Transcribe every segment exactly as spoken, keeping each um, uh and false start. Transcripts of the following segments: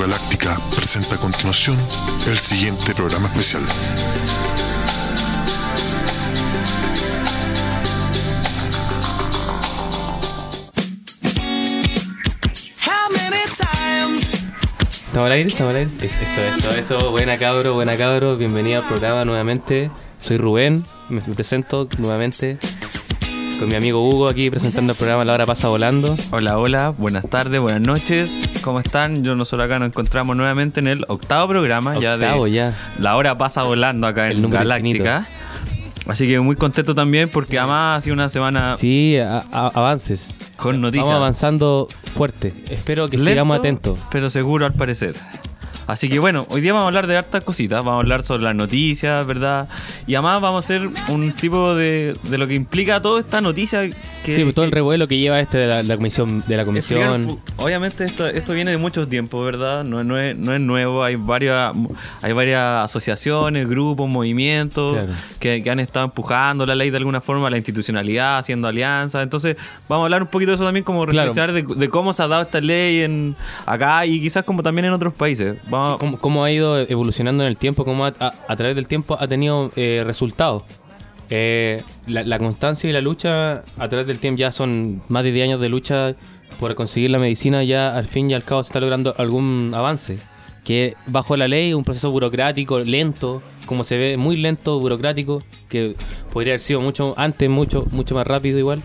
Galáctica presenta a continuación el siguiente programa especial. ¿Estamos al aire? ¿Estamos al aire? Eso, eso, eso. Buena cabro, buena cabro. Bienvenido al programa nuevamente. Soy Rubén, me presento nuevamente con mi amigo Hugo aquí presentando el programa La Hora Pasa Volando. Hola, hola, buenas tardes, buenas noches. ¿Cómo están? Yo nosotros acá nos encontramos nuevamente en el octavo programa. Octavo, ya de ya. La Hora Pasa Volando acá en Galáctica. Infinito. Así que muy contento también porque además ha sido una semana... Sí, a, a, avances. Con noticias. Vamos avanzando fuerte. Espero que Lento, sigamos atentos. Pero seguro al parecer. Así que bueno, hoy día vamos a hablar de hartas cositas. Vamos a hablar sobre las noticias, ¿verdad? Y además vamos a hacer un tipo de, de lo que implica toda esta noticia. Que, sí, todo que, el revuelo que lleva este de la, la comisión. De la comisión. Explicar, obviamente esto, esto viene de muchos tiempos, ¿verdad? No, no, es, no es nuevo. Hay varias, hay varias asociaciones, grupos, movimientos claro. que, que han estado empujando la ley de alguna forma, la institucionalidad, haciendo alianzas. Entonces vamos a hablar un poquito de eso también, como reflexionar claro. de, de cómo se ha dado esta ley en acá y quizás como también en otros países. Vamos Sí, cómo, cómo ha ido evolucionando en el tiempo, cómo a, a, a través del tiempo ha tenido eh, resultados. Eh, la, la constancia y la lucha a través del tiempo, ya son más de diez años de lucha por conseguir la medicina, ya al fin y al cabo se está logrando algún avance. Que bajo la ley, un proceso burocrático, lento, como se ve, muy lento, burocrático, que podría haber sido mucho antes, mucho, mucho más rápido igual.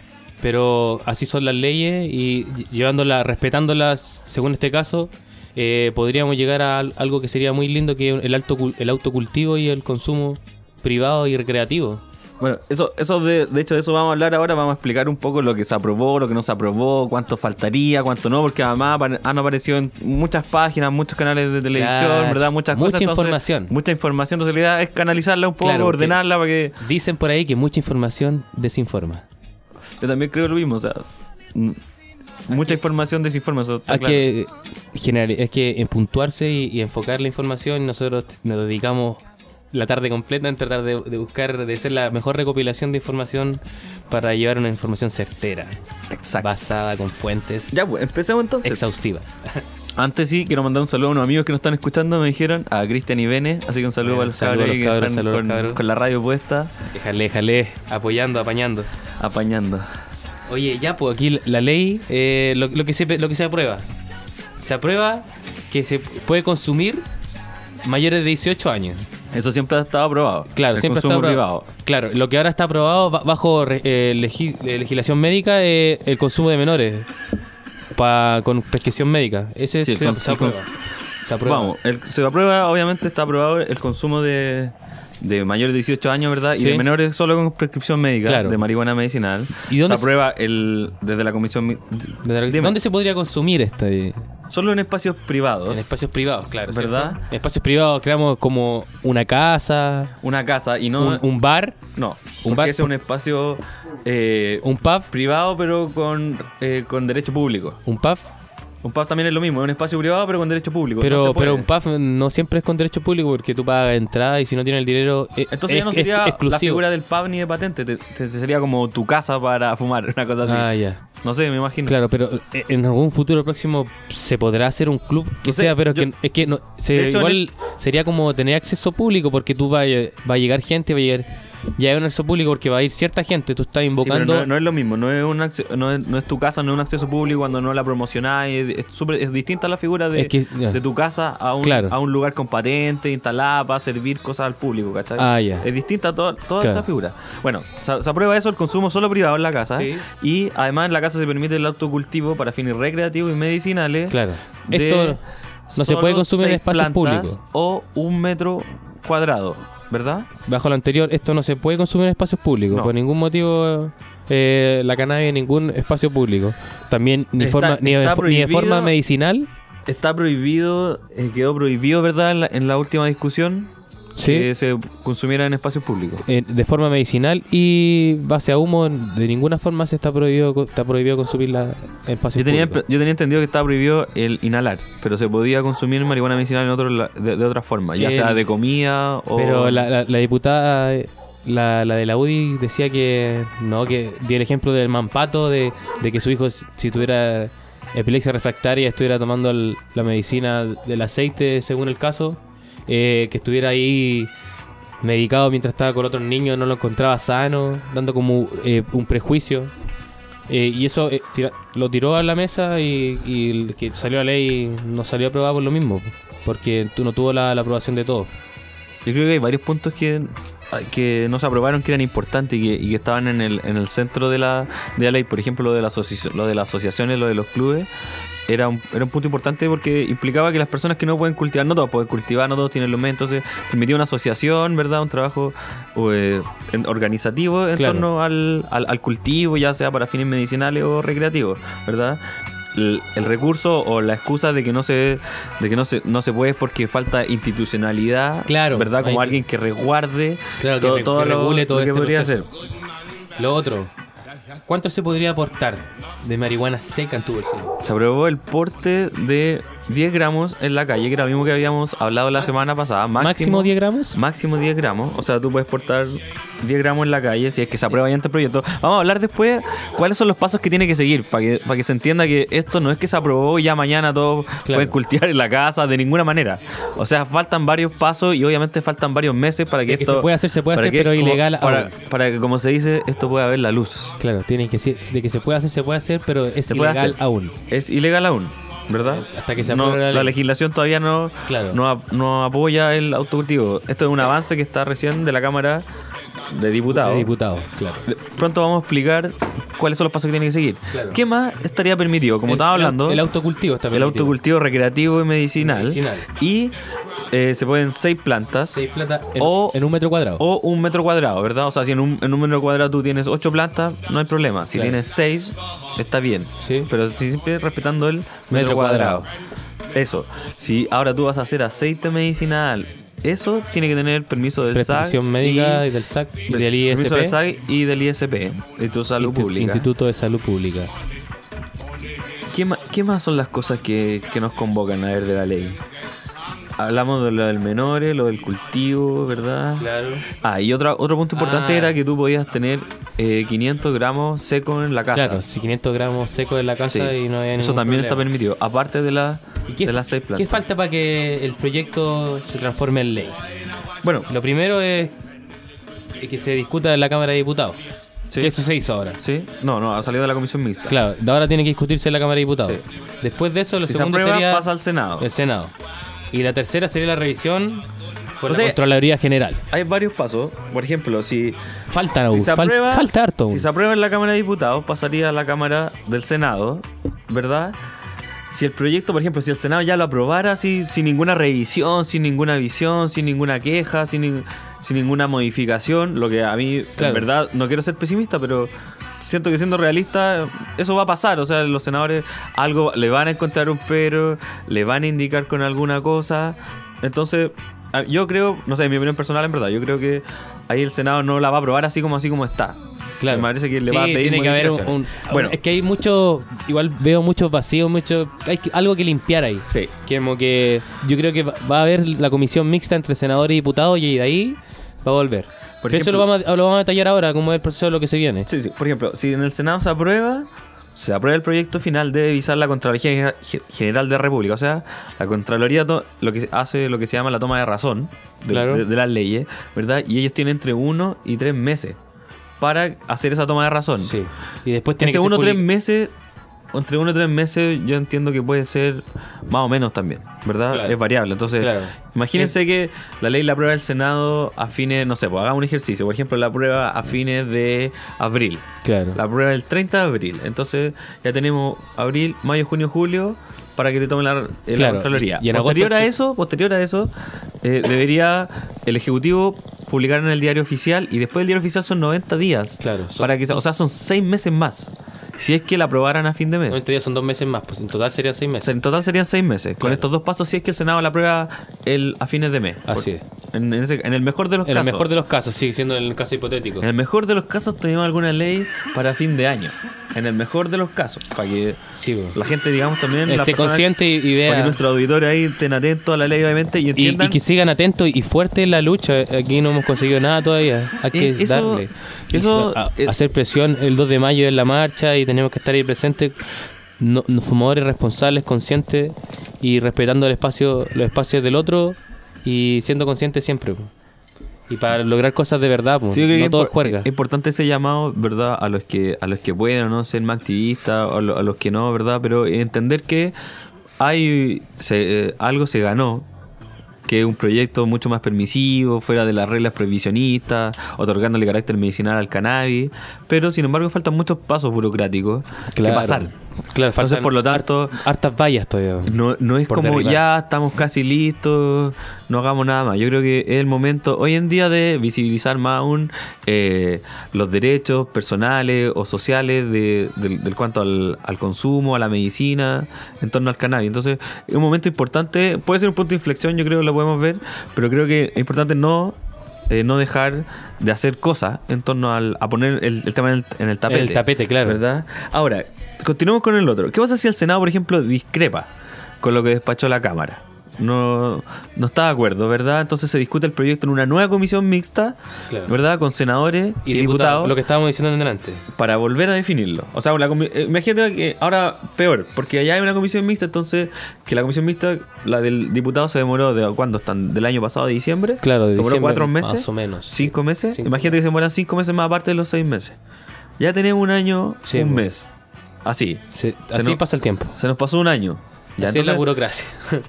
Pero así son las leyes y llevándolas, respetándolas según este caso. Eh, podríamos llegar a algo que sería muy lindo, que es el, alto, el autocultivo y el consumo privado y recreativo. Bueno, eso, eso de, de hecho de eso vamos a hablar ahora. Vamos a explicar un poco lo que se aprobó, lo que no se aprobó, cuánto faltaría, cuánto no, porque además han aparecido en muchas páginas, muchos canales de televisión, claro, ¿verdad? Muchas mucha cosas. información. Entonces, mucha información, entonces la idea es canalizarla un poco, claro, ordenarla para que... Dicen por ahí que mucha información desinforma. Yo también creo lo mismo, o sea... Mucha que, información desinforma. Eso está hay claro. que generar, es que en puntuarse y, y enfocar la información. Nosotros nos dedicamos la tarde completa en tratar de, de buscar, de hacer la mejor recopilación de información para llevar una información certera. Exacto. Basada con fuentes. Ya, pues, empecemos entonces. Exhaustivas. Antes sí, quiero mandar un saludo a unos amigos que nos están escuchando, me dijeron, a Cristian y Bene, así que un saludo bueno, para los cabros que cabros, están con, cabros. con la radio puesta. Déjale, déjale, apoyando, apañando. Apañando. Oye, ya, pues aquí la ley, eh, lo, lo, que se, lo que se aprueba. Se aprueba que se puede consumir mayores de dieciocho años. Eso siempre ha estado aprobado. Claro, el siempre ha estado aprobado. Claro, lo que ahora está aprobado bajo eh, legi, legislación médica es el consumo de menores pa, con prescripción médica. Ese sí, se, con, se, aprueba. Con, se aprueba. Vamos, el, se aprueba, obviamente está aprobado el consumo de... de mayores de dieciocho años, ¿verdad? Sí. Y de menores solo con prescripción médica, claro. de marihuana medicinal. ¿Y dónde se aprueba el, desde la comisión... ¿Desde la, ¿Dónde se podría consumir esta? Solo en espacios privados. En espacios privados, claro. ¿Verdad? ¿Cierto? En espacios privados creamos como una casa... Una casa y no... Un, un bar. No, un bar. Ese es un espacio... Eh, un pub. Privado, pero con, eh, con derecho público. Un pub. Un pub también es lo mismo, es un espacio privado pero con derecho público. Pero, no pero un pub no siempre es con derecho público porque tú pagas entrada y si no tienes el dinero es, entonces es, ya no sería es la figura del pub ni de patente, te, te, sería como tu casa para fumar, una cosa así. Ah, ya. No sé, me imagino. Claro, pero en algún futuro próximo se podrá hacer un club que no sé, sea, pero yo, que, es que no, se, hecho, igual el... sería como tener acceso público porque tú va, va a llegar gente, va a llegar... Ya es un acceso público porque va a ir cierta gente, tú estás invocando... Sí, no, no es lo mismo, no es, un acceso, no, es, no es tu casa, no es un acceso público cuando no la promocionás, es, es, super, es distinta la figura de, es que, de tu casa a un, claro. a un lugar con patente, instalada para servir cosas al público, ¿cachai? Ah, ya. Es distinta toda, toda claro. esa figura. Bueno, se, se aprueba eso, el consumo solo privado en la casa, sí. Y además en la casa se permite el autocultivo para fines recreativos y medicinales. Claro. Esto no se puede consumir en espacios públicos. O un metro cuadrado. ¿Verdad? Bajo lo anterior, esto no se puede consumir en espacios públicos. No. Por ningún motivo eh, la cannabis en ningún espacio público. También ni, está, forma, ni, de, ni de forma medicinal. Está prohibido, eh, quedó prohibido, ¿verdad? En la, en la última discusión. ¿Sí? Que se consumiera en espacios públicos. Eh, de forma medicinal y base a humo, de ninguna forma se está prohibido está prohibido consumirla en espacios yo tenía, públicos. Yo tenía entendido que estaba prohibido el inhalar, pero se podía consumir marihuana medicinal en otro, de, de otra forma, ya eh, sea de comida o... Pero la, la, la diputada, la, la de la U D I decía que no, que dio el ejemplo del mampato de, de que su hijo, si tuviera epilepsia refractaria estuviera tomando el, la medicina del aceite, según el caso, eh, que estuviera ahí medicado mientras estaba con otros niños, no lo encontraba sano, dando como eh, un prejuicio. Eh, y eso eh, tira, lo tiró a la mesa y, y el que salió la ley no salió aprobada por lo mismo, porque tú no tuvo la, la aprobación de todos. Yo creo que hay varios puntos que, que no se aprobaron, que eran importantes y que, y que estaban en el, en el centro de la, de la ley. Por ejemplo, lo de, la asoci- lo de las asociaciones, lo de los clubes, era un, era un punto importante porque implicaba que las personas que no pueden cultivar, no todos pueden cultivar, no todos tienen los medios, entonces permitía una asociación, ¿verdad? Un trabajo eh, organizativo en Claro. torno al, al, al cultivo, ya sea para fines medicinales o recreativos, ¿verdad? El, el recurso o la excusa de que no se de que no se no se puede es porque falta institucionalidad, Claro, ¿verdad? Como hay- alguien que resguarde Claro, que todo, re- todo que lo, regule todo lo que este podría proceso. hacer. Lo otro, ¿cuánto se podría aportar de marihuana seca en tu bolsillo? Se aprobó el porte de diez gramos en la calle, que era lo mismo que habíamos hablado la semana pasada. Máximo, ¿Máximo diez gramos? Máximo diez gramos. O sea, tú puedes portar diez gramos en la calle si es que se aprueba ya este proyecto. Vamos a hablar después cuáles son los pasos que tiene que seguir para que, para que se entienda que esto no es que se aprobó y ya mañana todos Claro. pueden cultivar en la casa de ninguna manera. O sea, faltan varios pasos y obviamente faltan varios meses para que Que esto... se puede hacer, se puede para hacer, que, pero como- ilegal Para, aún. para que, como se dice, esto pueda ver la luz. Claro, tiene que ser, de que se puede hacer, se puede hacer, pero es Se puede ilegal hacer. aún. Es ilegal aún, ¿verdad? Hasta que se no, apruebe la la, ley. legislación todavía no, Claro. no, ap- no apoya el autocultivo. Esto es un avance que está recién de la Cámara de Diputados. De diputado, claro. De- Pronto vamos a explicar cuáles son los pasos que tienen que seguir. Claro. ¿Qué más estaría permitido? Como El- estaba el- hablando, El autocultivo está el permitido. autocultivo recreativo y medicinal. Medicinal. Y eh, se pueden seis plantas Seis plantas en, O- en un metro cuadrado. o un metro cuadrado, ¿verdad? O sea, si en un, en un metro cuadrado tú tienes ocho plantas, no hay problema. Si Claro. tienes seis, está bien. Sí. Pero siempre respetando el metro, Metro cuadrado. cuadrado. Eso. Si ahora tú vas a hacer aceite medicinal, eso tiene que tener permiso del S A C. Prescripción médica y, del S A C y del I S P. Permiso del S A C y del I S P, Instituto de Salud Insti- Pública. Instituto de Salud Pública. ¿Qué, ma- qué más son las cosas que, que nos convocan a ver de la ley? Hablamos de lo del menores, lo del cultivo, ¿verdad? Claro. Ah, y otra, otro punto importante Ah. era que tú podías tener eh, quinientos gramos secos en la casa. Claro, si quinientos gramos secos en la casa Sí. y no había Eso ningún también está problema. permitido, aparte de, la, ¿Y qué, de las seis ¿Qué plantas. falta para que el proyecto se transforme en ley? Bueno, Lo primero es que se discuta en la Cámara de Diputados. Sí. Que eso se hizo ahora. ¿sí? No, no, ha salido de la comisión mixta. Claro, de ahora tiene que discutirse en la Cámara de Diputados. Sí. Después de eso, lo Si se segundo aprueba, sería pasa al Senado. el Senado. Y la tercera sería la revisión por O la sea, Contraloría General. Hay varios pasos. Por ejemplo, si, Falta, si se fal- aprueba, falta harto. si aún. se aprueba en la Cámara de Diputados, pasaría a la Cámara del Senado, ¿verdad? Si el proyecto, por ejemplo, si el Senado ya lo aprobara así, sin ninguna revisión, sin ninguna visión, sin ninguna queja, sin, nin- sin ninguna modificación, lo que a mí, Claro. en verdad, no quiero ser pesimista, pero siento que siendo realista, eso va a pasar. O sea, los senadores algo le van a encontrar un pero, le van a indicar con alguna cosa. Entonces, a- yo creo, no sé, en mi opinión personal, en verdad, yo creo que ahí el Senado no la va a aprobar así como así como está. Claro. Me parece que le Sí, va a pedir tiene que haber un, modificaciones. un- Bueno, es que hay mucho, igual veo muchos vacíos, mucho, hay que- algo que limpiar ahí. sí. Que Como que yo creo que va va a haber la comisión mixta entre senadores y diputados y de ahí va a volver. Por Pero eso ejemplo- lo vamos, a, lo vamos a detallar ahora, como es el proceso de lo que se viene. Sí, sí. Por ejemplo, si en el Senado se aprueba, se aprueba el proyecto final, debe visar la Contraloría Gen- General de la República. O sea, la Contraloría to- lo que hace lo que se llama la toma de razón de, Claro. de- de las leyes, ¿verdad? Y ellos tienen entre uno y tres meses para hacer esa toma de razón. Sí. Y después tiene Ese que ser uno o tres public- meses, entre uno y tres meses, yo entiendo que puede ser más o menos también, ¿verdad? Claro. Es variable. Entonces, Claro. imagínense que la ley la aprueba el Senado a fines, no sé, pues haga un ejercicio. Por ejemplo, la aprueba a fines de abril. Claro. La prueba el treinta de abril. Entonces ya tenemos abril, mayo, junio, julio para que te tomen la, eh, la Claro, Contraloría. y en posterior agosto- a eso, posterior a eso, eh, debería el Ejecutivo publicar en el diario oficial y después del diario oficial son noventa días. Claro, son- para que, se- o sea, son seis meses más. Si es que la aprobaran a fin de mes. noventa días son dos meses más, pues en total serían seis O meses. sea, en total serían seis meses. Con Claro. estos dos pasos, si es que el Senado la aprueba el, a fines de mes. Así Por- es. En, en ese- en el mejor de los En el casos. mejor de los casos, sigue siendo en el caso hipotético. En el mejor de los casos tenemos alguna ley para fin de año. En el mejor de los casos. Para que Sí, pues. la gente, digamos, también... las Esté personas- consciente y, y Para que vea. nuestros auditores ahí estén atentos a la ley, obviamente, y Y, entiendan... y que sigan atentos y fuertes en la lucha. Aquí no hemos conseguido nada todavía. Hay que Eh, eso- darle. Y eso, a- eh, hacer presión el dos de mayo en la marcha y tenemos que estar ahí presentes no, no fumadores responsables, conscientes y respetando el espacio, los espacios del otro y siendo conscientes siempre. Y para lograr cosas de verdad, pues, sí, no todo es impor- juerga. Es importante ese llamado, ¿verdad? A los que a los que pueden o no ser más activistas, o a, lo- a los que no, ¿verdad? Pero entender que hay se, eh, algo se ganó, que es un proyecto mucho más permisivo, fuera de las reglas prohibicionistas, otorgándole carácter medicinal al cannabis, pero sin embargo faltan muchos pasos burocráticos que pasar. Claro, Entonces, faltan por lo tanto, har- hartas vallas todavía. no, no es por como derribar. ya estamos casi listos, no hagamos nada más. Yo creo que es el momento hoy en día de visibilizar más aún eh, los derechos personales o sociales de, del, del cuanto al, al consumo, a la medicina, en torno al cannabis. Entonces es un momento importante, puede ser un punto de inflexión, yo creo que lo podemos ver, pero creo que es importante no... Eh, no dejar de hacer cosas en torno al, a poner el, el tema en el, en el tapete. El tapete, claro. ¿Verdad? Ahora, continuemos con el otro. ¿Qué pasa si el Senado, por ejemplo, discrepa con lo que despachó la Cámara? No, no está de acuerdo, ¿verdad? Entonces se discute el proyecto en una nueva comisión mixta, Claro. ¿verdad? Con senadores y, Y diputados, diputados, lo que estábamos diciendo delante. para volver a definirlo. O sea, la comi- eh, imagínate que ahora peor, porque allá hay una comisión mixta, entonces que la comisión mixta, la del diputado se demoró de ¿cuándo están? Del año pasado, de diciembre. Claro, de se demoró diciembre, cuatro meses. más o menos, sí. Cinco meses. Cinco. Imagínate que se demoran cinco meses más aparte de los seis meses. Ya tenemos un año, Sí, un pues. mes. Así. Se- Se así nos- pasa el tiempo. Se nos pasó un año. Ya, Así es la entonces- burocracia.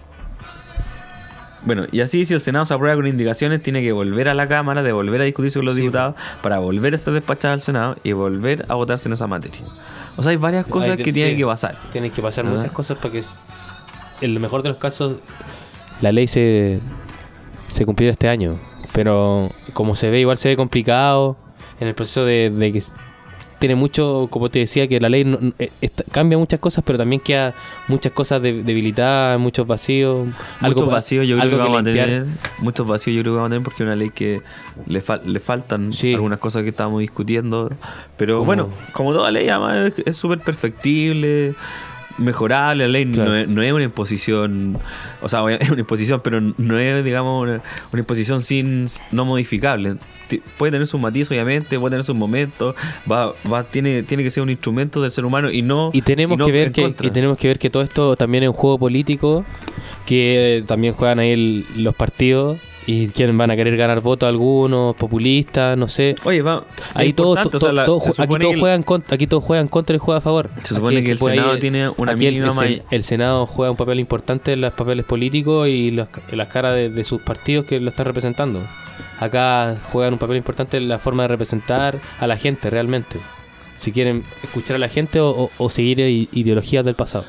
Bueno, y así si el Senado se aprueba con indicaciones, tiene que volver a la Cámara, de volver a discutirse con los Sí, diputados, para volver a ser despachada al Senado y volver a votarse en esa materia. O sea, hay varias cosas Hay de- que tienen sí. que pasar. Tienen que pasar ¿Verdad? muchas cosas para que, s- en lo mejor de los casos, la ley se, se cumpliera este año. Pero como se ve, igual se ve complicado en el proceso de, de que s- tiene mucho, como te decía, que la ley no- no- eh, esta- cambia muchas cosas, pero también queda muchas cosas de- debilitadas, muchos vacíos. Muchos vacíos yo creo que algo vamos a limpiar. tener. Muchos vacíos yo creo que vamos a tener porque es una ley que le, fal- le faltan Sí. algunas cosas que estábamos discutiendo. Pero Como- bueno, como toda ley, además es- es súper perfectible, mejorable. La ley Claro. no, es, no es una imposición, o sea, es una imposición, pero no es, digamos, una, una imposición sin no modificable. Ti- Puede tener sus matices, obviamente, puede tener sus momentos, va, va, tiene, tiene que ser un instrumento del ser humano y no. Y tenemos no que ver en que contra. y tenemos que ver que todo esto también es un juego político, que eh, también juegan ahí el- los partidos y quieren van a querer ganar votos algunos populistas, no sé. Oye, va. Ahí es todos importante, to- o sea, la- todos se ju- aquí supone todos que el- juegan contra, aquí todos juegan contra y juegan a favor. Se supone Aquí que el puede Senado ir- tiene una aquí el- mínima el, Sen- may- el Senado juega un papel importante en los papeles políticos y los- en las caras de, de sus partidos que lo están representando. Acá juegan un papel importante en la forma de representar a la gente realmente. Si quieren escuchar a la gente o, o- o seguir i- ideologías del pasado.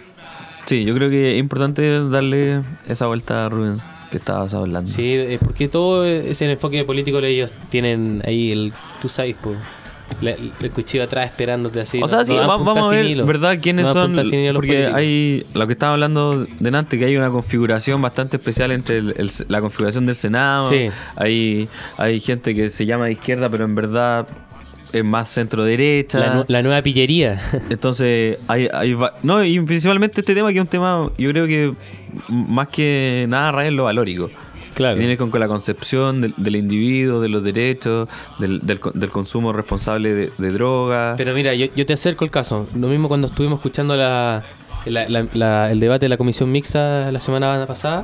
Sí, yo creo que es importante darle esa vuelta a Rubén que estabas hablando. Sí, eh, porque todo ese enfoque político ellos tienen ahí el, tú sabes, po, le- le- el cuchillo atrás esperándote así. O no- sea, no sí, dan va- punta vamos a sin ver, hilo. ¿verdad? ¿Quiénes No dan son? punta sin hilo los Porque políticos. hay, lo que estaba hablando delante, que hay una configuración bastante especial entre el- el- la configuración del Senado. Sí. Hay, hay gente que se llama de izquierda, pero en verdad es más centro-derecha. La, nu- la nueva pillería. Entonces, hay, hay va- no, y principalmente este tema que es un tema, yo creo que m- más que nada raya en lo valórico. Claro. Que tiene con, con la concepción del, del individuo, de los derechos, del, del, con- del consumo responsable de, de drogas. Pero mira, yo, yo te acerco el caso. Lo mismo cuando estuvimos escuchando la, la- la- la- el debate de la comisión mixta la semana pasada.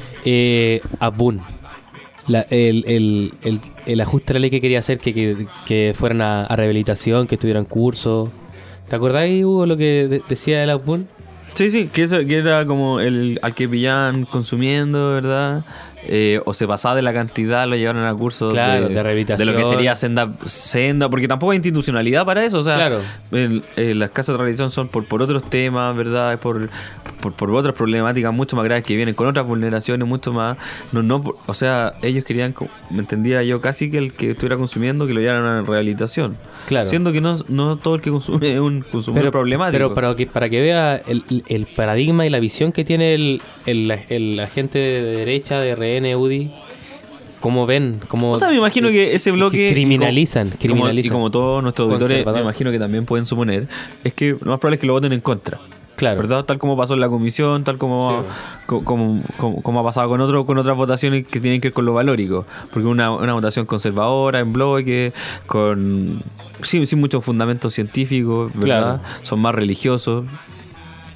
Eh, Abun. La- el, el, el, el ajuste a la ley que quería hacer, que, que, que fueran a, a rehabilitación, que estuvieran cursos. ¿Te acordáis, Hugo, lo que de- decía el Abun? Sí, sí, que, eso, que era como el al que pillaban consumiendo, ¿verdad? Eh, o se pasaba de la cantidad, lo llevaron a cursos Claro, de, de rehabilitación. de lo que sería senda, senda, porque tampoco hay institucionalidad para eso, o sea, Claro. el- eh, las casas de rehabilitación son por, por otros temas, ¿verdad? Es por, por, por otras problemáticas mucho más graves que vienen con otras vulneraciones, mucho más, no, no, por- o sea, ellos querían, co- me entendía yo casi que el que estuviera consumiendo que lo llevaran a rehabilitación, Claro. siendo que no, no todo el que consume es un consumidor problemático. Pero para que, para que vea el, el paradigma y la visión que tiene el, el, el agente de derecha de R N, U D I, cómo ven, cómo... O sea, me imagino que ese bloque... que criminalizan, y como, criminalizan. Y como, y como todos nuestros auditores, me Conservador. imagino que también pueden suponer, es que lo más probable es que lo voten en contra. Claro. ¿Verdad? Tal como pasó en la comisión, tal como, Sí. co- como, como, como ha pasado con otro, con otras votaciones que tienen que ver con lo valórico. Porque una, una votación conservadora, en bloque, con sin, sin muchos fundamentos científicos, ¿verdad? Claro. Son más religiosos.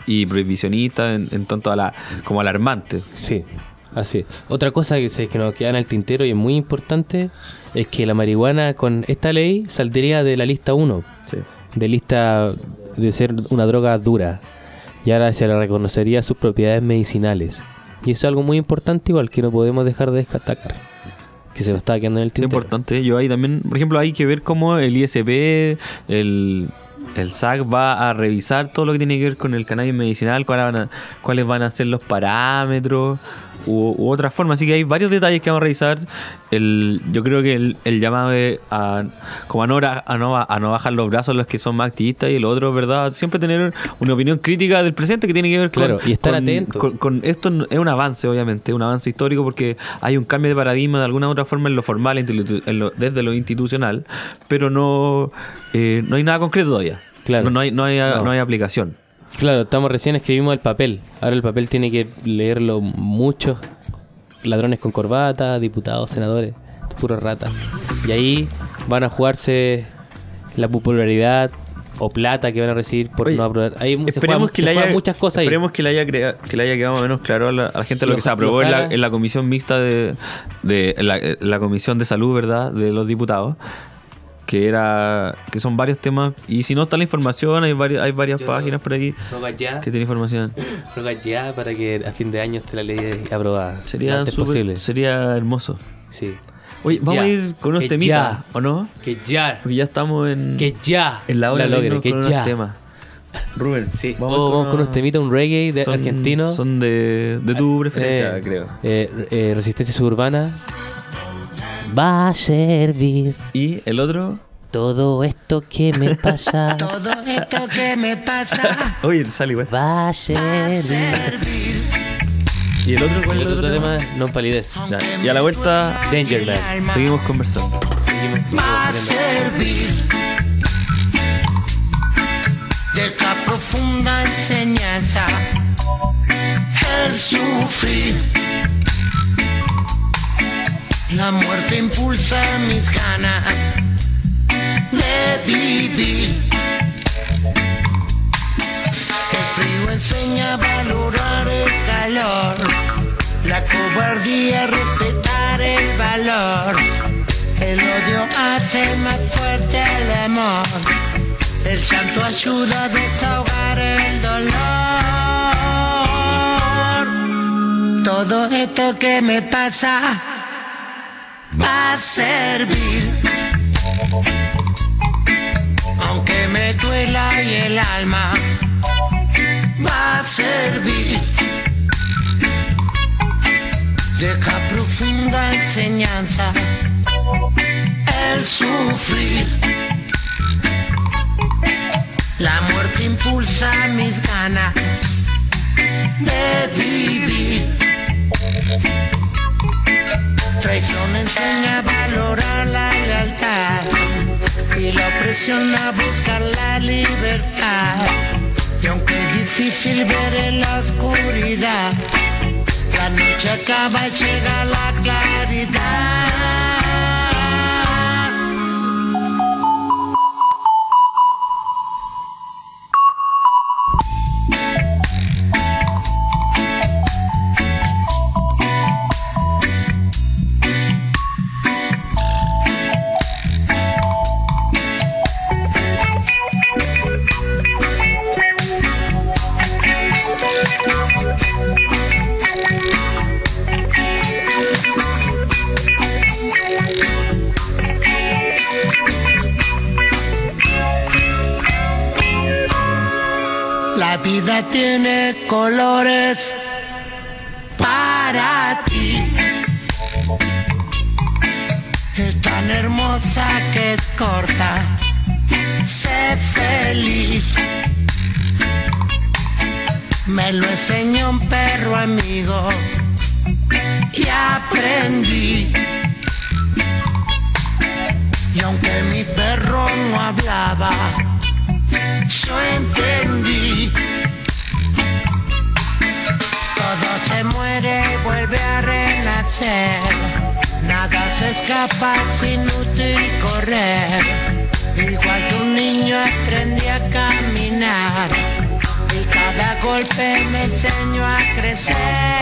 y prohibicionista, en, en tanto a la, como alarmante. Sí, así es. Otra cosa que, que nos queda en el tintero y es muy importante es que la marihuana con esta ley saldría de la lista uno, Sí. de lista de ser una droga dura, y ahora se le reconocería sus propiedades medicinales. Y eso es algo muy importante, igual que no podemos dejar de destacar, que se nos está quedando en el Es tintero. importante. Yo ahí también, por ejemplo, hay que ver cómo el I S P, el, el S A C va a revisar todo lo que tiene que ver con el cannabis medicinal, cuáles van a, cuáles van a ser los parámetros u, u otra forma. Así que hay varios detalles que vamos a revisar. El, yo creo que el, el llamado es a, como a no, a, no, a no bajar los brazos a los que son más activistas, y el otro, ¿verdad? Siempre tener una opinión crítica del presente que tiene que ver con... Claro, y estar con, atento. Con, con esto es un avance, obviamente, un avance histórico, porque hay un cambio de paradigma de alguna u otra forma en lo formal, en lo, desde lo institucional, pero no, eh, no hay nada concreto todavía. Claro. No, no, hay, no, hay, No. no hay aplicación. Claro, estamos recién escribimos el papel. Ahora el papel tiene que leerlo muchos ladrones con corbata, diputados, senadores, puros ratas. Y ahí van a jugarse la popularidad o plata que van a recibir por Oye, no aprobar. Ahí se Esperemos juegan, que se le juegan haya, muchas cosas ahí. esperemos que le haya crea- que le haya quedado más o menos claro a la, a la gente lo Y que se oja- aprobó en la, ojalá- en la comisión mixta de, de la, la comisión de salud, ¿verdad?, de los diputados, que era que son varios temas, y si no está la información, hay varias hay varias Yo- páginas por aquí Roga ya, que tienen información. roga ya para que a fin de año esté la ley aprobada. Lo Sería antes súper- posible. sería hermoso. Sí. Oye, vamos Ya. a ir con unos Que temitas, ya. ¿o no? Que ya, Porque ya estamos en, que ya en la hora la de logre, irnos que con unos ya. temas. Rubén, Sí, vamos, vamos, vamos con unos unos- temitas, un reggae de son, argentino. Son de, de tu preferencia, Eh, creo. eh, eh, Resistencia Suburbana. Va a servir Y el otro... todo esto que me pasa. Todo esto que me pasa Oye, sale igual. Va a servir. servir. ¿Y el otro cuál El es el otro otro tema, tema? no palidez. Ya, y a la vuelta Danger Man. seguimos conversando. Seguimos Va a aprendiendo. servir. Deja profunda enseñanza el sufrir. La muerte impulsa mis ganas de vivir. El frío enseña a valorar el calor, la cobardía respetar el valor. El odio hace más fuerte el amor, el llanto ayuda a desahogar el dolor. Todo esto que me pasa va a servir, aunque me duela y el alma va a servir. Deja profunda enseñanza el sufrir. La muerte impulsa mis ganas de vivir. Traición enseña a valorar la lealtad y la opresión a buscar la libertad. Y aunque es difícil ver en la oscuridad, la noche acaba y llega la claridad. La vida tiene colores para ti. Es tan hermosa que es corta. Sé feliz. Me lo enseñó un perro amigo y aprendí. Y aunque mi perro no hablaba, yo entendí. Todo se muere y vuelve a renacer. Nada se escapa, es inútil correr. Igual que un niño aprendí a caminar. y cada golpe me enseñó a crecer.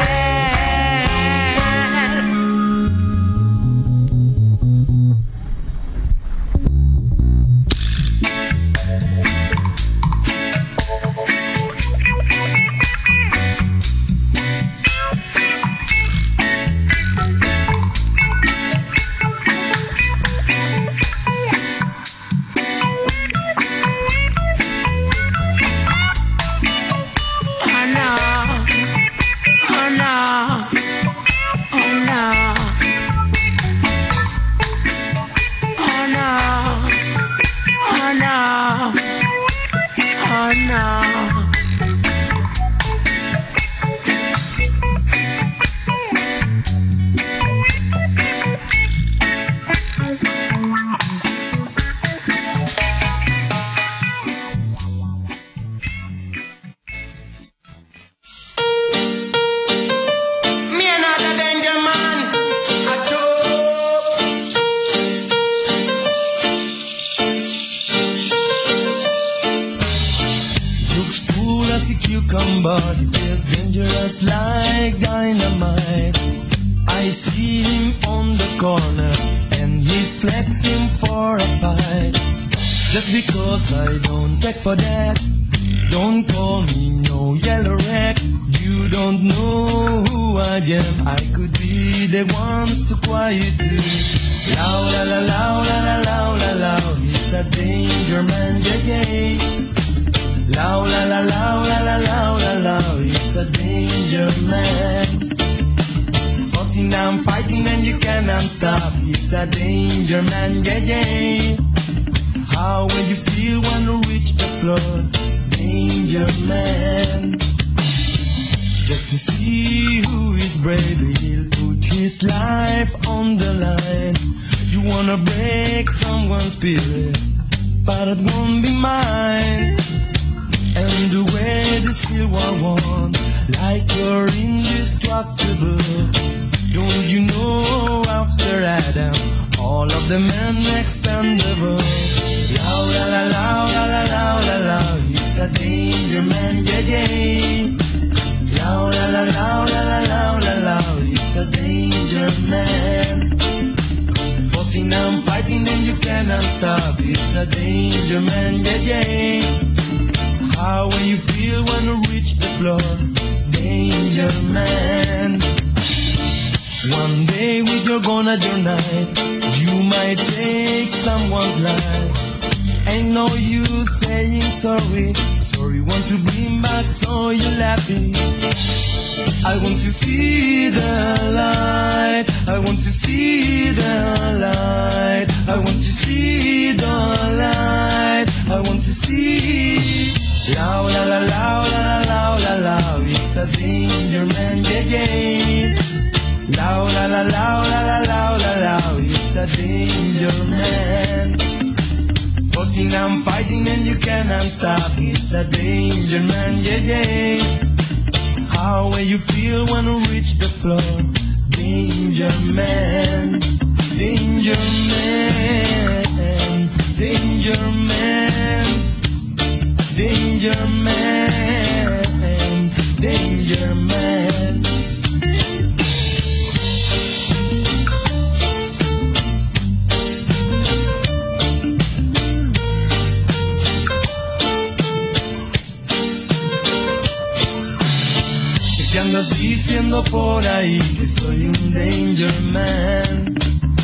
Por ahí que soy un danger man,